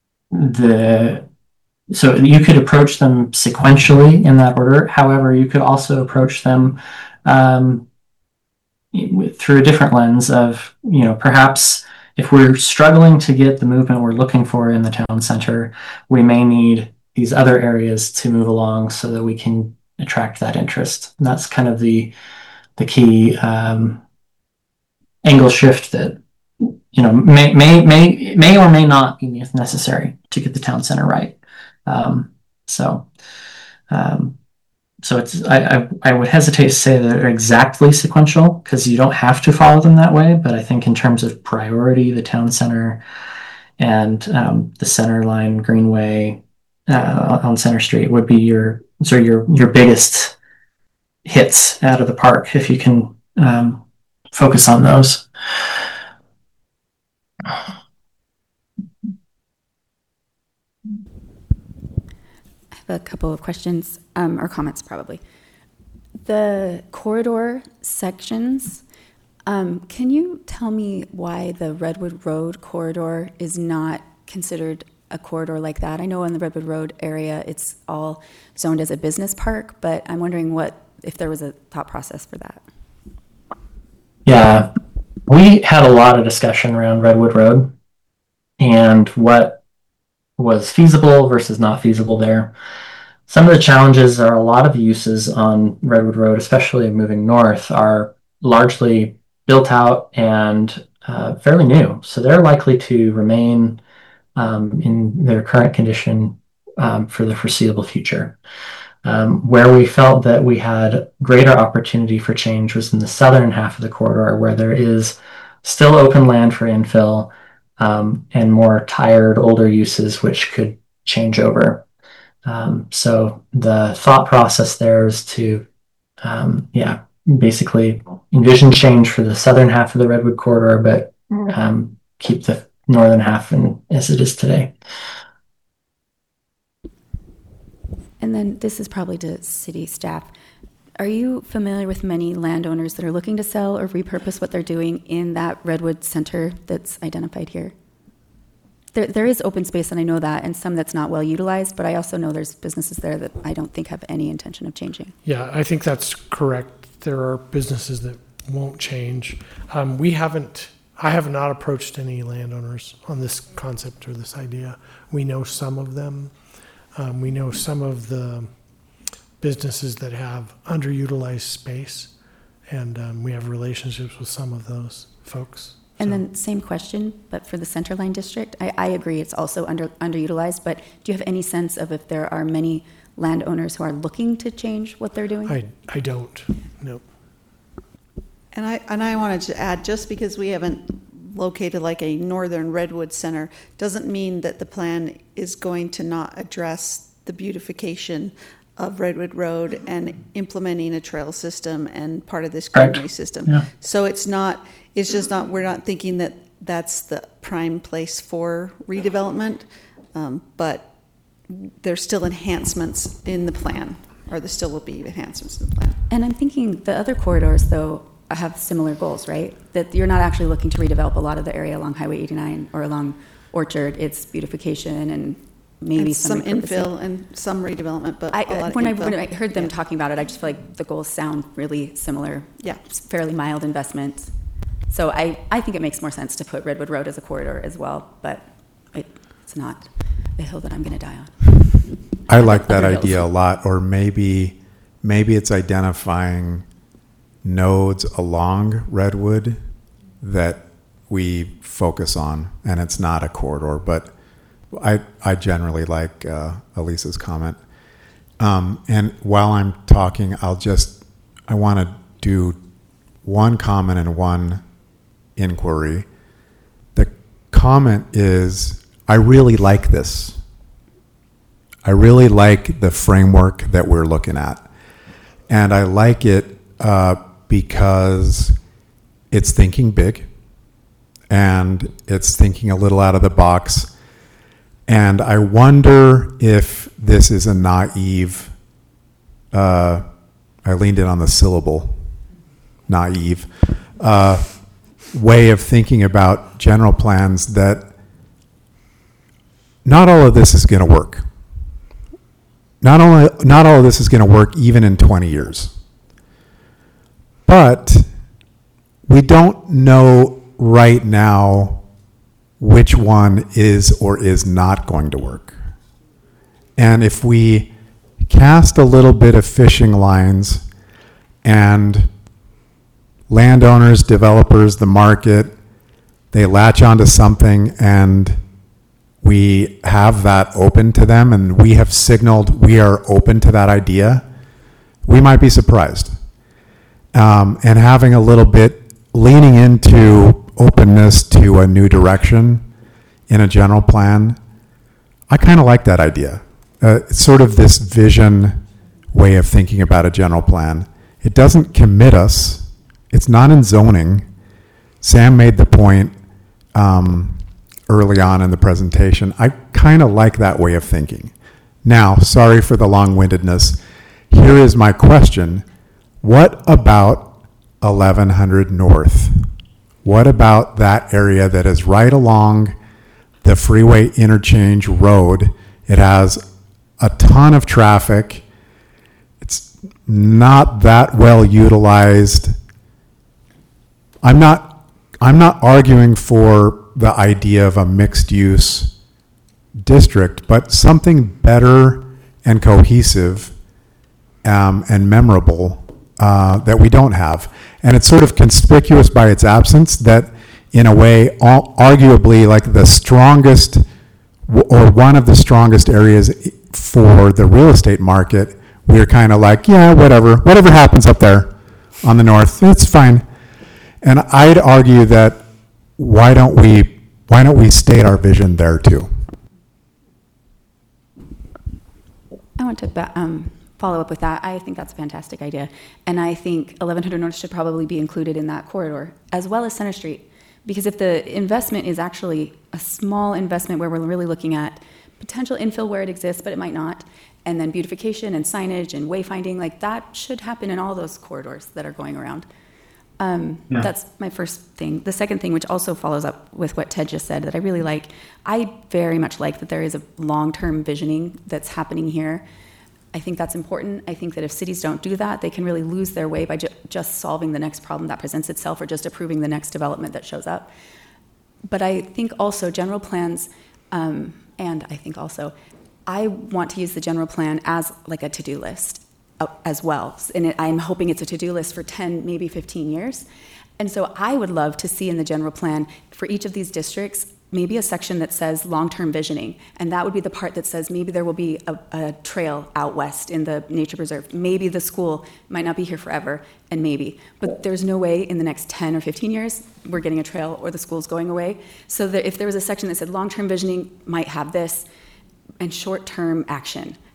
the So you could approach them sequentially in that order. However, you could also approach them um, through a different lens of, you know, perhaps if we're struggling to get the movement we're looking for in the town center, we may need these other areas to move along so that we can attract that interest. And that's kind of the the key um, angle shift that, you know, may may may may or may not be necessary to get the town center right. Um, so, um, so it's, I, I, I would hesitate to say they're exactly sequential because you don't have to follow them that way. But I think in terms of priority, the town center and, um, the center line Greenway, uh, on Center Street would be your, so your, your biggest hits out of the park if you can, um, focus on those. A couple of questions um, or comments probably. The corridor sections, um, can you tell me why the Redwood Road corridor is not considered a corridor like that? I know in the Redwood Road area it's all zoned as a business park, but I'm wondering what if there was a thought process for that. Yeah, we had a lot of discussion around Redwood Road and what was feasible versus not feasible there. Some of the challenges are a lot of uses on Redwood Road, especially moving north, are largely built out and uh, fairly new. So they're likely to remain um, in their current condition um, for the foreseeable future. Um, where we felt that we had greater opportunity for change was in the southern half of the corridor, where there is still open land for infill, Um, and more tired, older uses which could change over. Um, so the thought process there is to, um, yeah, basically envision change for the southern half of the Redwood corridor, but um, keep the northern half in, as it is today. And then this is probably to city staff. Are you familiar with many landowners that are looking to sell or repurpose what they're doing in that Redwood Center that's identified here? There, there is open space, and I know that, and some that's not well utilized, but I also know there's businesses there that I don't think have any intention of changing. Yeah, I think that's correct. There are businesses that won't change. Um, we haven't, I have not approached any landowners on this concept or this idea. We know some of them. Um, we know some of the businesses that have underutilized space, and um, we have relationships with some of those folks. And So- then same question, but for the Centerline District, I, I agree it's also under underutilized, but do you have any sense of if there are many landowners who are looking to change what they're doing? I, I don't, no. And I, and I wanted to add, just because we haven't located like a northern Redwood Center, doesn't mean that the plan is going to not address the beautification of Redwood Road and implementing a trail system and part of this Correct. greenway system. Yeah. So it's not, it's just not, we're not thinking that that's the prime place for redevelopment, um, but there's still enhancements in the plan, or there still will be enhancements in the plan. And I'm thinking the other corridors, though, have similar goals, right? That you're not actually looking to redevelop a lot of the area along Highway eighty-nine or along Orchard. It's beautification and maybe And some repurposing. infill and some redevelopment, but I, a lot of when, I, infill. when I heard them Yeah. talking about it, I just feel like the goals sound really similar. Yeah. It's fairly mild investments. So I, I think it makes more sense to put Redwood Road as a corridor as well, but it, it's not a hill that I'm going to die on. I like that Other hills. idea a lot, or maybe, maybe it's identifying nodes along Redwood that we focus on, and it's not a corridor, but I, I generally like uh, Elisa's comment. Um, and while I'm talking, I'll just, I want to do one comment and one inquiry. The comment is, I really like this. I really like the framework that we're looking at. And I like it uh, because it's thinking big and it's thinking a little out of the box. And I wonder if this is a naive, uh, I leaned in on the syllable, naive, uh, way of thinking about general plans, that not all of this is going to work. Not only, not all of this is going to work even in twenty years. But we don't know right now which one is or is not going to work. And if we cast a little bit of fishing lines, and landowners, developers, the market, they latch onto something, and we have that open to them, and we have signaled we are open to that idea, we might be surprised. Um, and having a little bit, leaning into openness to a new direction in a general plan, I kind of like that idea. Uh, it's sort of this vision way of thinking about a general plan. It doesn't commit us. It's not in zoning. Sam made the point um, early on in the presentation. I kind of like that way of thinking. Now, sorry for the long-windedness. Here is my question. What about eleven hundred North? What about that area that is right along the freeway interchange road? It has a ton of traffic. It's not that well utilized. I'm not, I'm not arguing for the idea of a mixed use district, but something better and cohesive um, and memorable uh, that we don't have. And it's sort of conspicuous by its absence that, in a way, all, arguably like the strongest or one of the strongest areas for the real estate market, we're kind of like, yeah, whatever, whatever happens up there on the north, it's fine. And I'd argue that why don't we why don't we state our vision there too? I want to ba- um, follow up with that. I think that's a fantastic idea. And I think eleven hundred North should probably be included in that corridor, as well as Center Street. Because if the investment is actually a small investment where we're really looking at potential infill where it exists, but it might not, and then beautification and signage and wayfinding, like that should happen in all those corridors that are going around. Um, Yeah. That's my first thing. The second thing, which also follows up with what Ted just said, that I really like, I very much like that there is a long-term visioning that's happening here. I think that's important. I think that if cities don't do that, they can really lose their way by ju- just solving the next problem that presents itself or just approving the next development that shows up. But I think also general plans, um, and I think also, I want to use the general plan as like a to-do list uh, as well. And it, I'm hoping it's a to-do list for ten, maybe fifteen years. And so I would love to see in the general plan for each of these districts, maybe a section that says long-term visioning. And that would be the part that says maybe there will be a, a trail out west in the nature preserve. Maybe the school might not be here forever, and maybe. But there's no way in the next ten or fifteen years we're getting a trail or the school's going away. So that if there was a section that said long-term visioning might have this, and short-term action.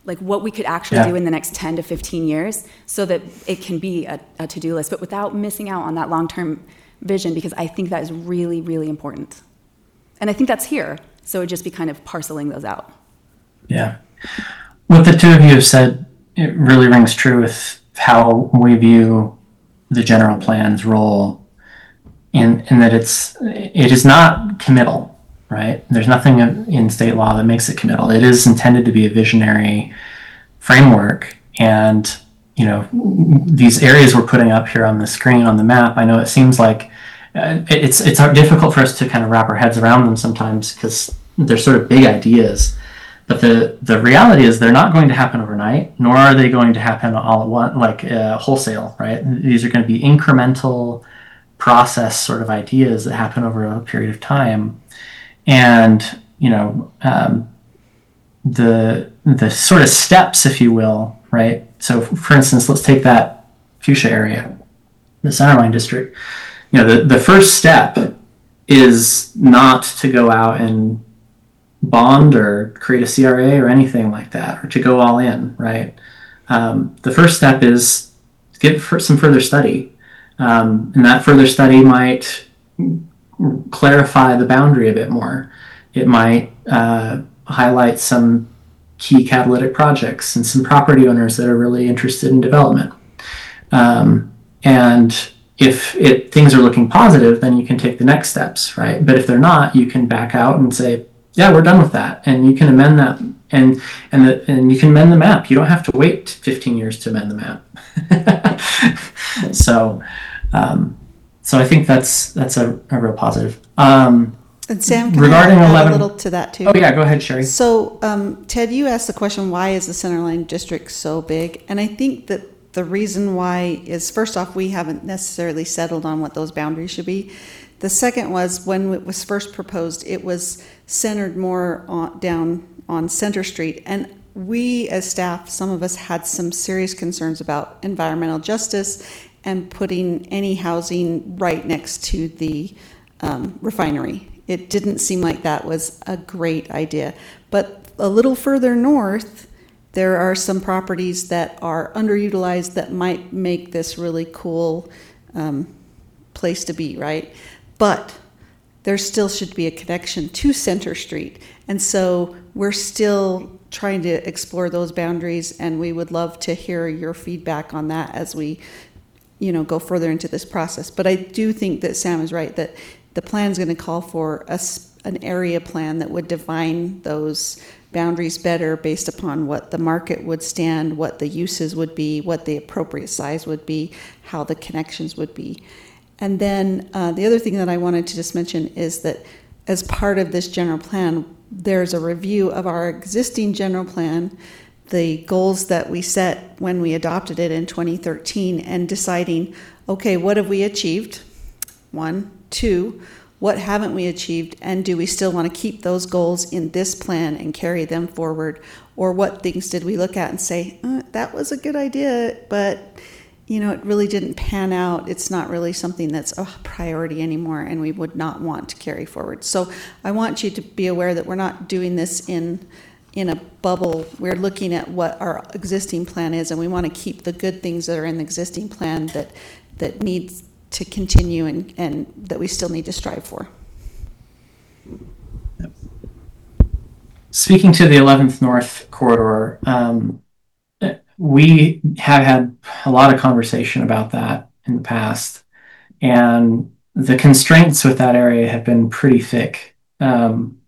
like what we could actually Yeah. do in the next ten to fifteen years so that it can be a, a to-do list, but without missing out on that long-term vision, because I think that is really, really important. And I think that's here. So it'd just be kind of parceling those out. Yeah. What the two of you have said, it really rings true with how we view the general plan's role in, in that it's, it is not committal, right? There's nothing in state law that makes it committal. It is intended to be a visionary framework. And, you know, these areas we're putting up here on the screen on the map, I know it seems like uh, it's, it's difficult for us to kind of wrap our heads around them sometimes because they're sort of big ideas. But the, the reality is they're not going to happen overnight, nor are they going to happen all at once, like uh, wholesale, right? These are going to be incremental process sort of ideas that happen over a period of time. And, you know, um, the the sort of steps, if you will, right? So, for instance, let's take that fuchsia area, the Centerline district. You know, the, the first step is not to go out and bond or create a C R A or anything like that, or to go all in, right? Um, the first step is to get for some further study. Um, and that further study might clarify the boundary a bit more. It might uh, highlight some key catalytic projects and some property owners that are really interested in development. Um, and if it, things are looking positive, then you can take the next steps, right? But if they're not, you can back out and say, yeah, we're done with that. And you can amend that and and the, and you can amend the map. You don't have to wait fifteen years to amend the map. so um, so I think that's that's a, a real positive. Um, And Sam, can regarding I add eleven a little to that too? Oh yeah, go ahead, Sherry. So, um, Ted, you asked the question, why is the Centerline district so big? And I think that the reason why is, first off, we haven't necessarily settled on what those boundaries should be. The second was, when it was first proposed, it was centered more on, down on Center Street. And we as staff, some of us had some serious concerns about environmental justice and putting any housing right next to the um, refinery. It didn't seem like that was a great idea. But a little further north, there are some properties that are underutilized that might make this really cool um, place to be, right? But there still should be a connection to Center Street. And so we're still trying to explore those boundaries, and we would love to hear your feedback on that as we, you know, go further into this process. But I do think that Sam is right, that the plan is going to call for a, an area plan that would define those boundaries better based upon what the market would stand, what the uses would be, what the appropriate size would be, how the connections would be. And then uh, the other thing that I wanted to just mention is that as part of this general plan, there's a review of our existing general plan, the goals that we set when we adopted it in twenty thirteen, and deciding, okay, what have we achieved? One. Two, what haven't we achieved, and do we still want to keep those goals in this plan and carry them forward? Or what things did we look at and say, uh, that was a good idea, but you know, it really didn't pan out. It's not really something that's a priority anymore, and we would not want to carry forward. So I want you to be aware that we're not doing this in in a bubble. We're looking at what our existing plan is, and we want to keep the good things that are in the existing plan that that needs to continue and, and that we still need to strive for. Speaking to the eleventh North Corridor, um, we have had a lot of conversation about that in the past, and the constraints with that area have been pretty thick. Um,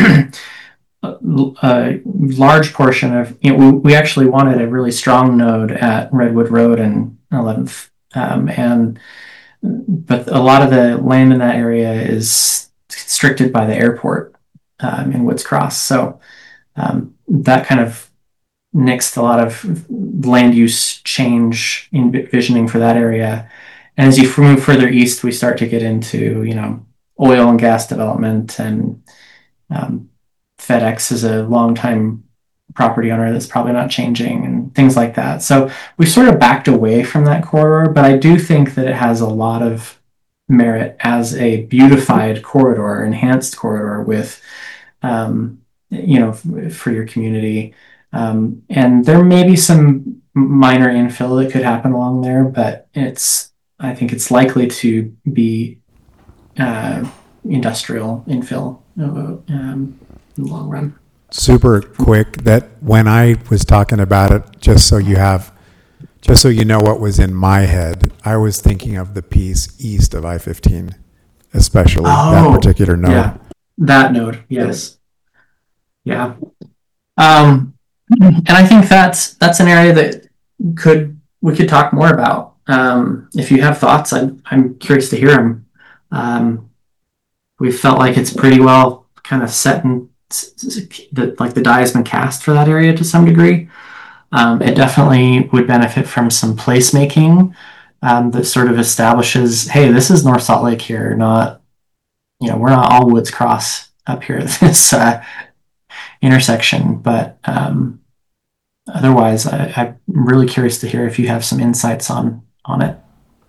a large portion of, you know, we, we actually wanted a really strong node at Redwood Road and eleventh, um, and but a lot of the land in that area is constricted by the airport um, in Woods Cross. So um, that kind of nixed a lot of land use change envisioning for that area. And as you move further east, we start to get into, you know, oil and gas development, and um, FedEx is a longtime property owner that's probably not changing, and things like that. So we sort of backed away from that corridor, but I do think that it has a lot of merit as a beautified corridor, enhanced corridor with, um, you know, f- for your community. Um, and there may be some minor infill that could happen along there, but it's, I think it's likely to be uh, industrial infill uh, um, in the long run. Super quick, that when I was talking about it, just so you have, just so you know what was in my head, I was thinking of the piece east of I fifteen, especially that Oh, particular node. Yeah, that node, yes. Yeah. Um, and I think that's that's an area that could we could talk more about. Um, if you have thoughts, I'm I'm curious to hear them. Um, we felt like it's pretty well kind of set in that, like the die has been cast for that area to some degree. Um, it definitely would benefit from some placemaking um, that sort of establishes, hey, this is North Salt Lake here, not, you know, we're not all Woods Cross up here at this uh, intersection. But um, otherwise, I, I'm really curious to hear if you have some insights on on it.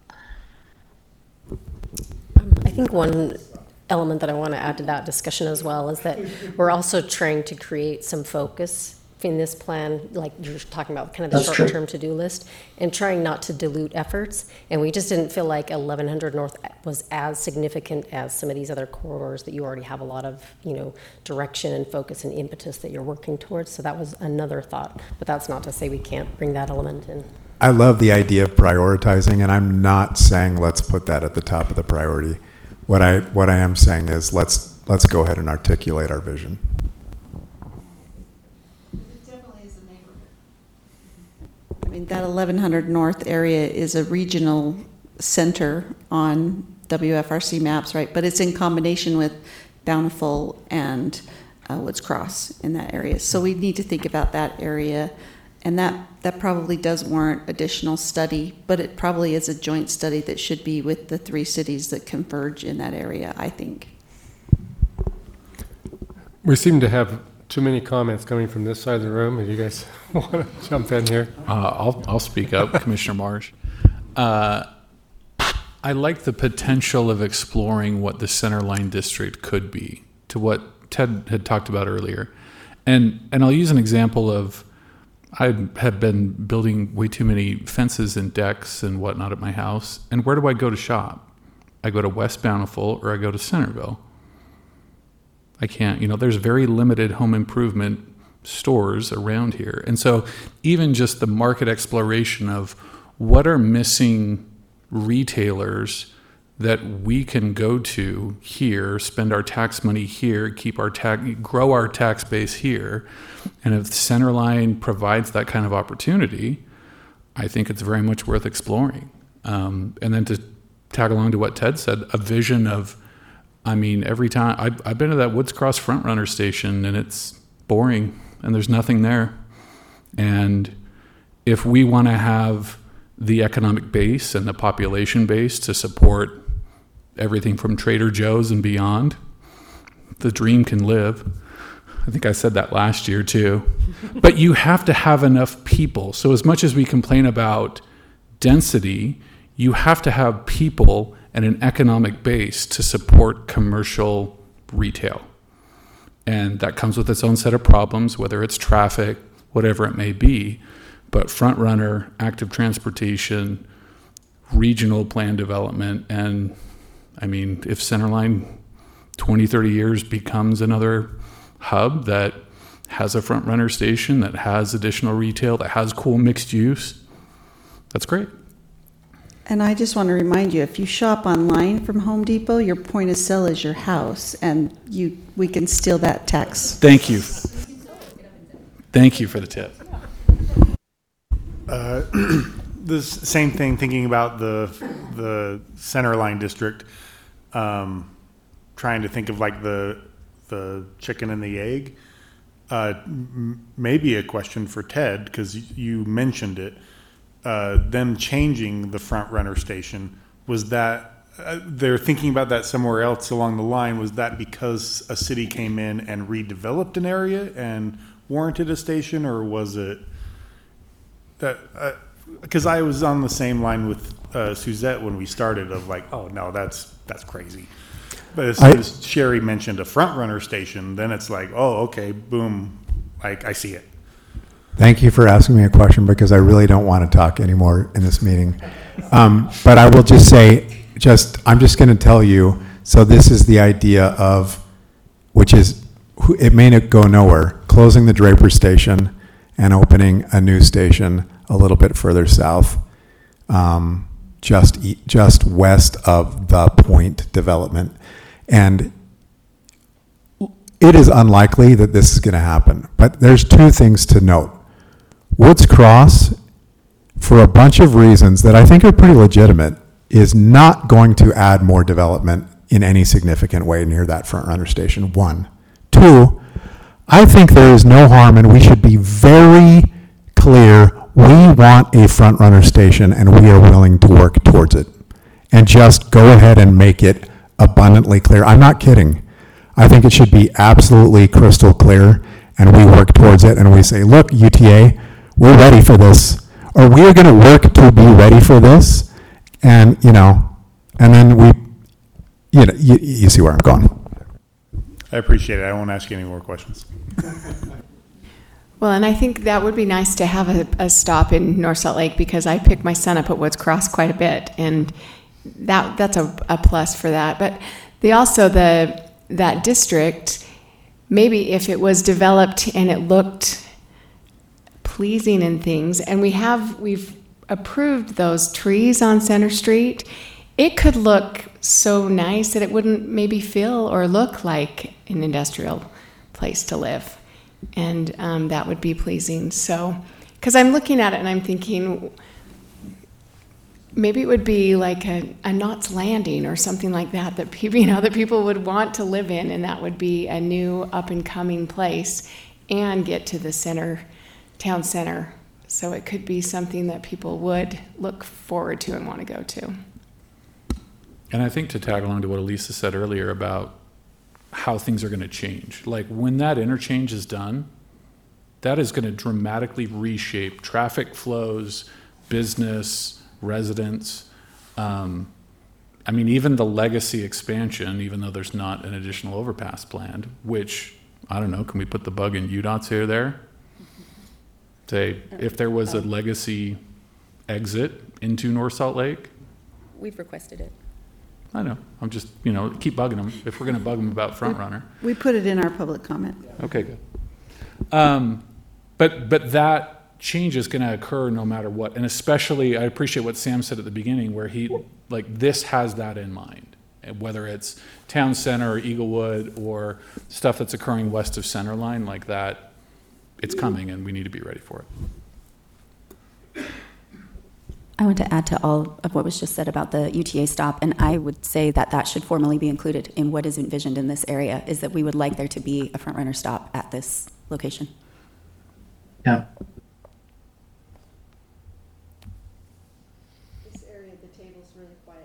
I think one element that I want to add to that discussion as well is that we're also trying to create some focus in this plan, like you're talking about kind of the That's true. short-term to-do list, and trying not to dilute efforts. And we just didn't feel like eleven hundred North was as significant as some of these other corridors that you already have a lot of, you know, direction and focus and impetus that you're working towards. So that was another thought, but that's not to say we can't bring that element in. I love the idea of prioritizing, and I'm not saying let's put that at the top of the priority. What I what I am saying is let's let's go ahead and articulate our vision. I mean, that eleven hundred North area is a regional center on W F R C maps, right? But it's in combination with Bountiful and uh, Woods Cross in that area. So we need to think about that area. And that, that probably does warrant additional study, but it probably is a joint study that should be with the three cities that converge in that area, I think. We seem to have too many comments coming from this side of the room. If you guys want to jump in here. Uh, I'll, I'll speak up, Commissioner Marsh. Uh, I like the potential of exploring what the Centerline District could be, to what Ted had talked about earlier. And, and I'll use an example of, I have been building way too many fences and decks and whatnot at my house. And where do I go to shop? I go to West Bountiful or I go to Centerville. I can't, you know, there's very limited home improvement stores around here. And so even just the market exploration of what are missing retailers that we can go to here, spend our tax money here, keep our tax, grow our tax base here. And if Centerline provides that kind of opportunity, I think it's very much worth exploring. Um, and then to tag along to what Ted said, a vision of, I mean, every time I've, I've been to that Woods Cross front runner station and it's boring and there's nothing there. And if we want to have the economic base and the population base to support everything from Trader Joe's and beyond, the dream can live. I think I said that last year too. But you have to have enough people. So as much as we complain about density, you have to have people and an economic base to support commercial retail. And that comes with its own set of problems, whether it's traffic, whatever it may be. But front runner, active transportation, regional plan development, and I mean, if Centerline twenty, thirty years becomes another hub that has a front runner station, that has additional retail, that has cool mixed use, that's great. And I just want to remind you, if you shop online from Home Depot, your point of sale is your house, and you we can steal that tax. Thank you. Thank you for the tip. Uh, this same thing, thinking about the the Centerline District, um, trying to think of like the the chicken and the egg. Uh, m- maybe a question for Ted, because you mentioned it. Uh, them changing the front runner station, was that uh, they're thinking about that somewhere else along the line? Was that because a city came in and redeveloped an area and warranted a station, or was it that? Because uh, I was on the same line with uh, Suzette when we started, of like, oh no, that's that's crazy. But as soon as Sherry mentioned a front runner station, then it's like, oh, okay, boom, like I see it. Thank you for asking me a question because I really don't want to talk anymore in this meeting. Um, but I will just say, just I'm just going to tell you, so this is the idea of, which is, it may not go nowhere, closing the Draper station and opening a new station a little bit further south, um, just e- just west of the Point development. And it is unlikely that this is going to happen, but there's two things to note. Woods Cross, for a bunch of reasons that I think are pretty legitimate, is not going to add more development in any significant way near that front runner station, one. Two, I think there is no harm, and we should be very clear, we want a front runner station and we are willing to work towards it. And just go ahead and make it abundantly clear. I'm not kidding. I think it should be absolutely crystal clear, and we work towards it, and we say, look, U T A, we're ready for this, or we are going to work to be ready for this, and, you know, and then we, you know, you, you see where I'm going. I appreciate it. I won't ask you any more questions. Well, and I think that would be nice to have a, a stop in North Salt Lake, because I pick my son up at Woods Cross quite a bit, and that that's a, a plus for that. But they also, the that district, maybe if it was developed and it looked pleasing and things, and we have we've approved those trees on Center Street, it could look so nice that it wouldn't maybe feel or look like an industrial place to live, and um, that would be pleasing. So, because I'm looking at it and I'm thinking, maybe it would be like a, a Knott's Landing or something like that, that people, you know, that people would want to live in, and that would be a new up and coming place and get to the center, town center. So it could be something that people would look forward to and want to go to. And I think to tag along to what Elisa said earlier about how things are going to change, like when that interchange is done, that is going to dramatically reshape traffic flows, business, residents. Um, I mean, even the legacy expansion, even though there's not an additional overpass planned, which, I don't know, can we put the bug in U DOT's here there? Say, if there was a legacy exit into North Salt Lake? We've requested it. I know, I'm just, you know, keep bugging them if we're going to bug them about Front Runner. We put it in our public comment. Okay, good. Um, but but that change is going to occur no matter what, and especially I appreciate what Sam said at the beginning, where he like this has that in mind, and whether it's Town Center or Eaglewood or stuff that's occurring west of Centerline like that, it's coming, and we need to be ready for it. I want to add to all of what was just said about the U T A stop, and I would say that that should formally be included in what is envisioned in this area, is that we would like there to be a front runner stop at this location. Yeah. This area of the table is really quiet.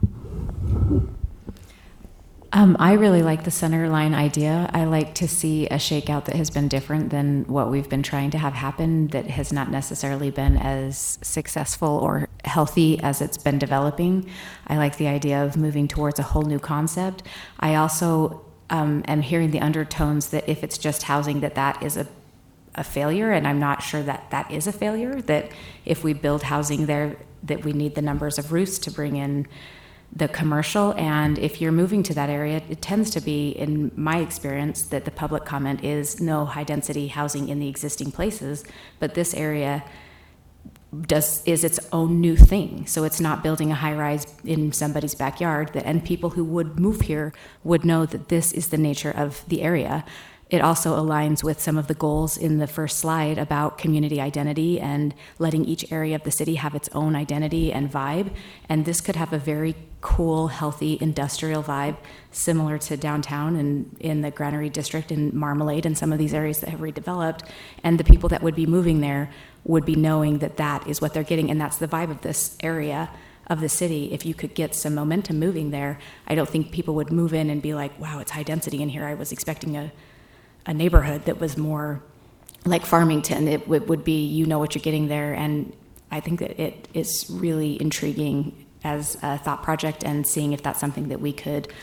Um, I really like the center line idea. I like to see a shakeout that has been different than what we've been trying to have happen, that has not necessarily been as successful or healthy as it's been developing. I like the idea of moving towards a whole new concept. I also um, am hearing the undertones that if it's just housing, that that is a, a failure, and I'm not sure that that is a failure, that if we build housing there, that we need the numbers of roofs to bring in the commercial. And if you're moving to that area, it tends to be, in my experience, that the public comment is no high density housing in the existing places, but this area does is its own new thing. So it's not building a high rise in somebody's backyard, that and people who would move here would know that this is the nature of the area. It also aligns with some of the goals in the first slide about community identity and letting each area of the city have its own identity and vibe. And this could have a very cool, healthy industrial vibe, similar to downtown and in the Granary District and Marmalade and some of these areas that have redeveloped. And the people that would be moving there would be knowing that that is what they're getting, and that's the vibe of this area of the city. If you could get some momentum moving there, I don't think people would move in and be like, wow, it's high density in here. I was expecting a a neighborhood that was more like Farmington. It w- would be, you know what you're getting there. And I think that it is really intriguing as a thought project, and seeing if that's something that we could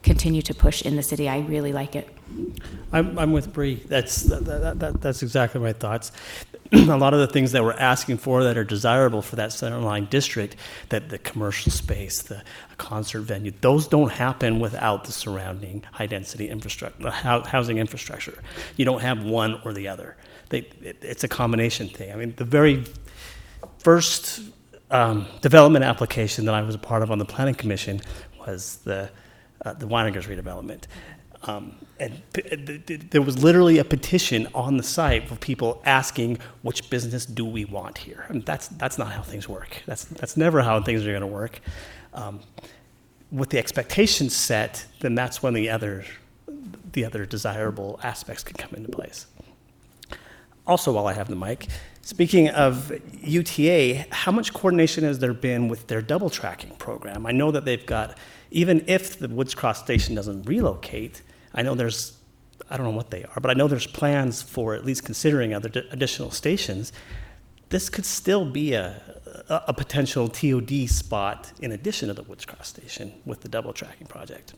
continue to push in the city. I really like it. I'm, I'm with Bree. That's that, that, that, that's exactly my thoughts. A lot of the things that we're asking for that are desirable for that centerline district, that the commercial space, the concert venue, those don't happen without the surrounding high density infrastructure, housing infrastructure. You don't have one or the other. They, it, it's a combination thing. I mean, the very first um, development application that I was a part of on the Planning Commission was the uh, the Weinigers redevelopment. Um, and p- there was literally a petition on the site for people asking, which business do we want here? And that's that's not how things work. That's that's never how things are going to work. Um, with the expectations set, then that's when the other the other desirable aspects can come into place. Also, while I have the mic, speaking of U T A, how much coordination has there been with their double tracking program? I know that they've got, even if the Woods Cross station doesn't relocate, I know there's, I don't know what they are, but I know there's plans for at least considering other d- additional stations. This could still be a, a, a potential T O D spot in addition to the Woods Cross station with the double tracking project.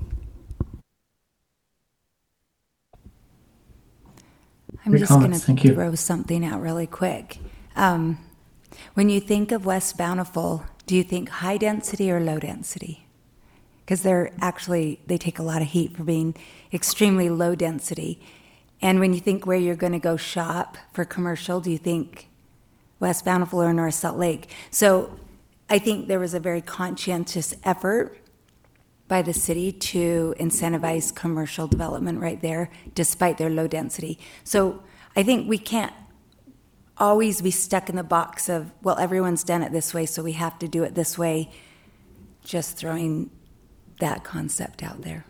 I'm Great just going comments. Thank you. to throw something out really quick. Um, when you think of West Bountiful, do you think high density or low density? Because they're actually, they take a lot of heat for being extremely low density. And when you think where you're going to go shop for commercial, do you think West Bountiful or North Salt Lake? So I think there was a very conscientious effort by the city to incentivize commercial development right there, despite their low density. So I think we can't always be stuck in the box of, well, everyone's done it this way, so we have to do it this way, just throwing that concept out there.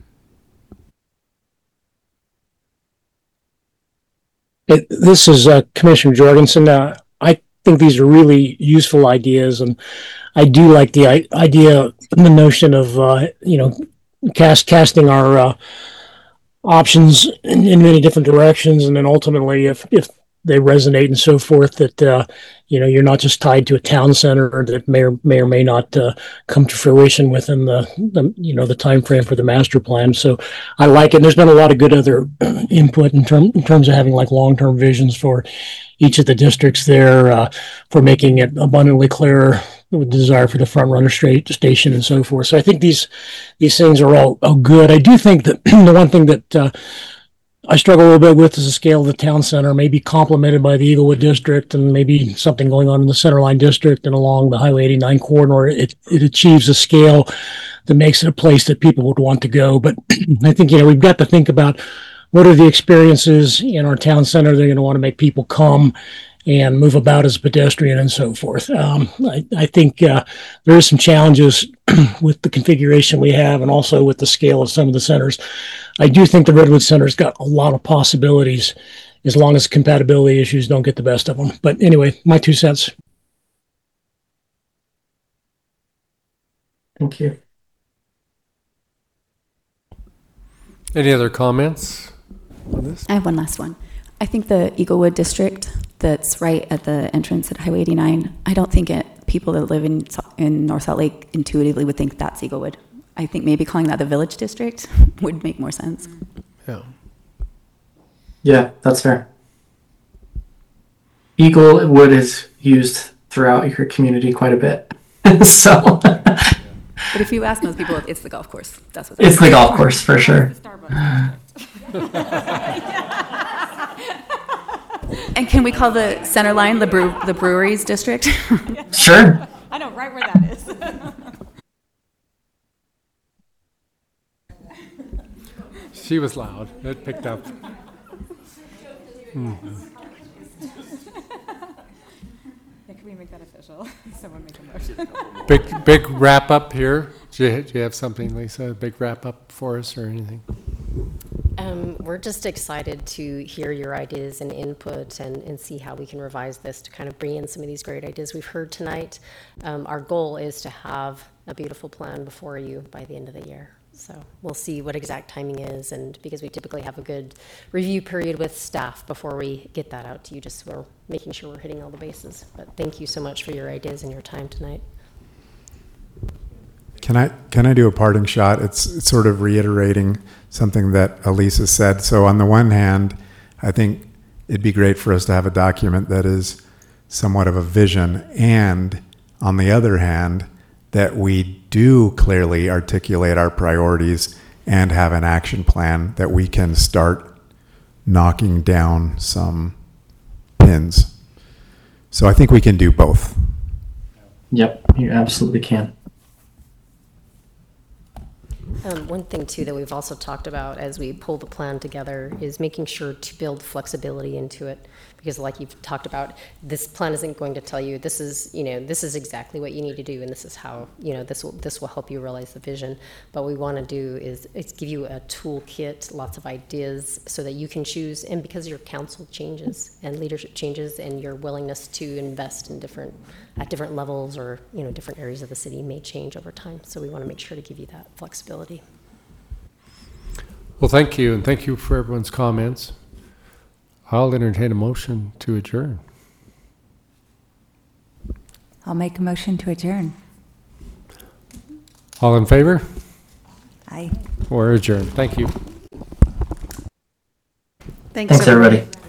It, this is uh, Commissioner Jorgensen. Uh, I think these are really useful ideas, and I do like the I- idea, the notion of uh, you know, cast casting our uh, options in, in many different directions, and then ultimately, if if they resonate and so forth, that uh, you know, you're not just tied to a town center that may or may or may not uh, come to fruition within the, the you know the time frame for the master plan. So I like it. And there's been a lot of good other input in term in terms of having like long term visions for each of the districts there, uh, for making it abundantly clear the desire for the front runner straight station and so forth. So I think these these things are all, all good. I do think that the one thing that uh, I struggle a little bit with is the scale of the town center, maybe complemented by the Eaglewood district and maybe something going on in the Centerline district and along the Highway eighty-nine corridor. It, it achieves a scale that makes it a place that people would want to go. But I think, you know, we've got to think about what are the experiences in our town center that are going to want to make people come and move about as a pedestrian and so forth. Um, I, I think uh, there are some challenges with the configuration we have and also with the scale of some of the centers. I do think the Redwood Center's got a lot of possibilities as long as compatibility issues don't get the best of them. But anyway, my two cents. Thank you. Any other comments on this? I have one last one. I think the Eaglewood district that's right at the entrance at Highway eighty-nine, I don't think it, people that live in in North Salt Lake intuitively would think that's Eaglewood. I think maybe calling that the Village District would make more sense. Yeah. Yeah, that's fair. Eaglewood is used throughout your community quite a bit. So But if you ask most people, it's the golf course. That's what it's the golf course for sure. And can we call the center line the brew the breweries district? Sure. I know right where that is. She was loud. It picked up. Hmm. Yeah, can we make that official? Someone make a motion. Big big wrap up here. Do you, do you have something, Lisa? A big wrap up for us or anything? Um, we're just excited to hear your ideas and input and, and see how we can revise this to kind of bring in some of these great ideas we've heard tonight. Um, our goal is to have a beautiful plan before you by the end of the year. So we'll see what exact timing is, and because we typically have a good review period with staff before we get that out to you, just so we're making sure we're hitting all the bases. But thank you so much for your ideas and your time tonight. Can I can I do a parting shot? It's, it's sort of reiterating something that Elisa said. So on the one hand, I think it'd be great for us to have a document that is somewhat of a vision, and on the other hand, that we do clearly articulate our priorities and have an action plan that we can start knocking down some pins. So I think we can do both. Yep, you absolutely can. Um, one thing too that we've also talked about as we pull the plan together is making sure to build flexibility into it, because like you've talked about, this plan isn't going to tell you this is, you know, this is exactly what you need to do and this is how, you know, this will this will help you realize the vision. But what we want to do is, is give you a toolkit, lots of ideas so that you can choose, and because your council changes and leadership changes and your willingness to invest in different at different levels or, you know, different areas of the city may change over time. So we want to make sure to give you that flexibility. Well, thank you, and thank you for everyone's comments. I'll entertain a motion to adjourn. I'll make a motion to adjourn. All in favor? Aye. Or adjourn. Thank you. Thanks, Thanks, everybody.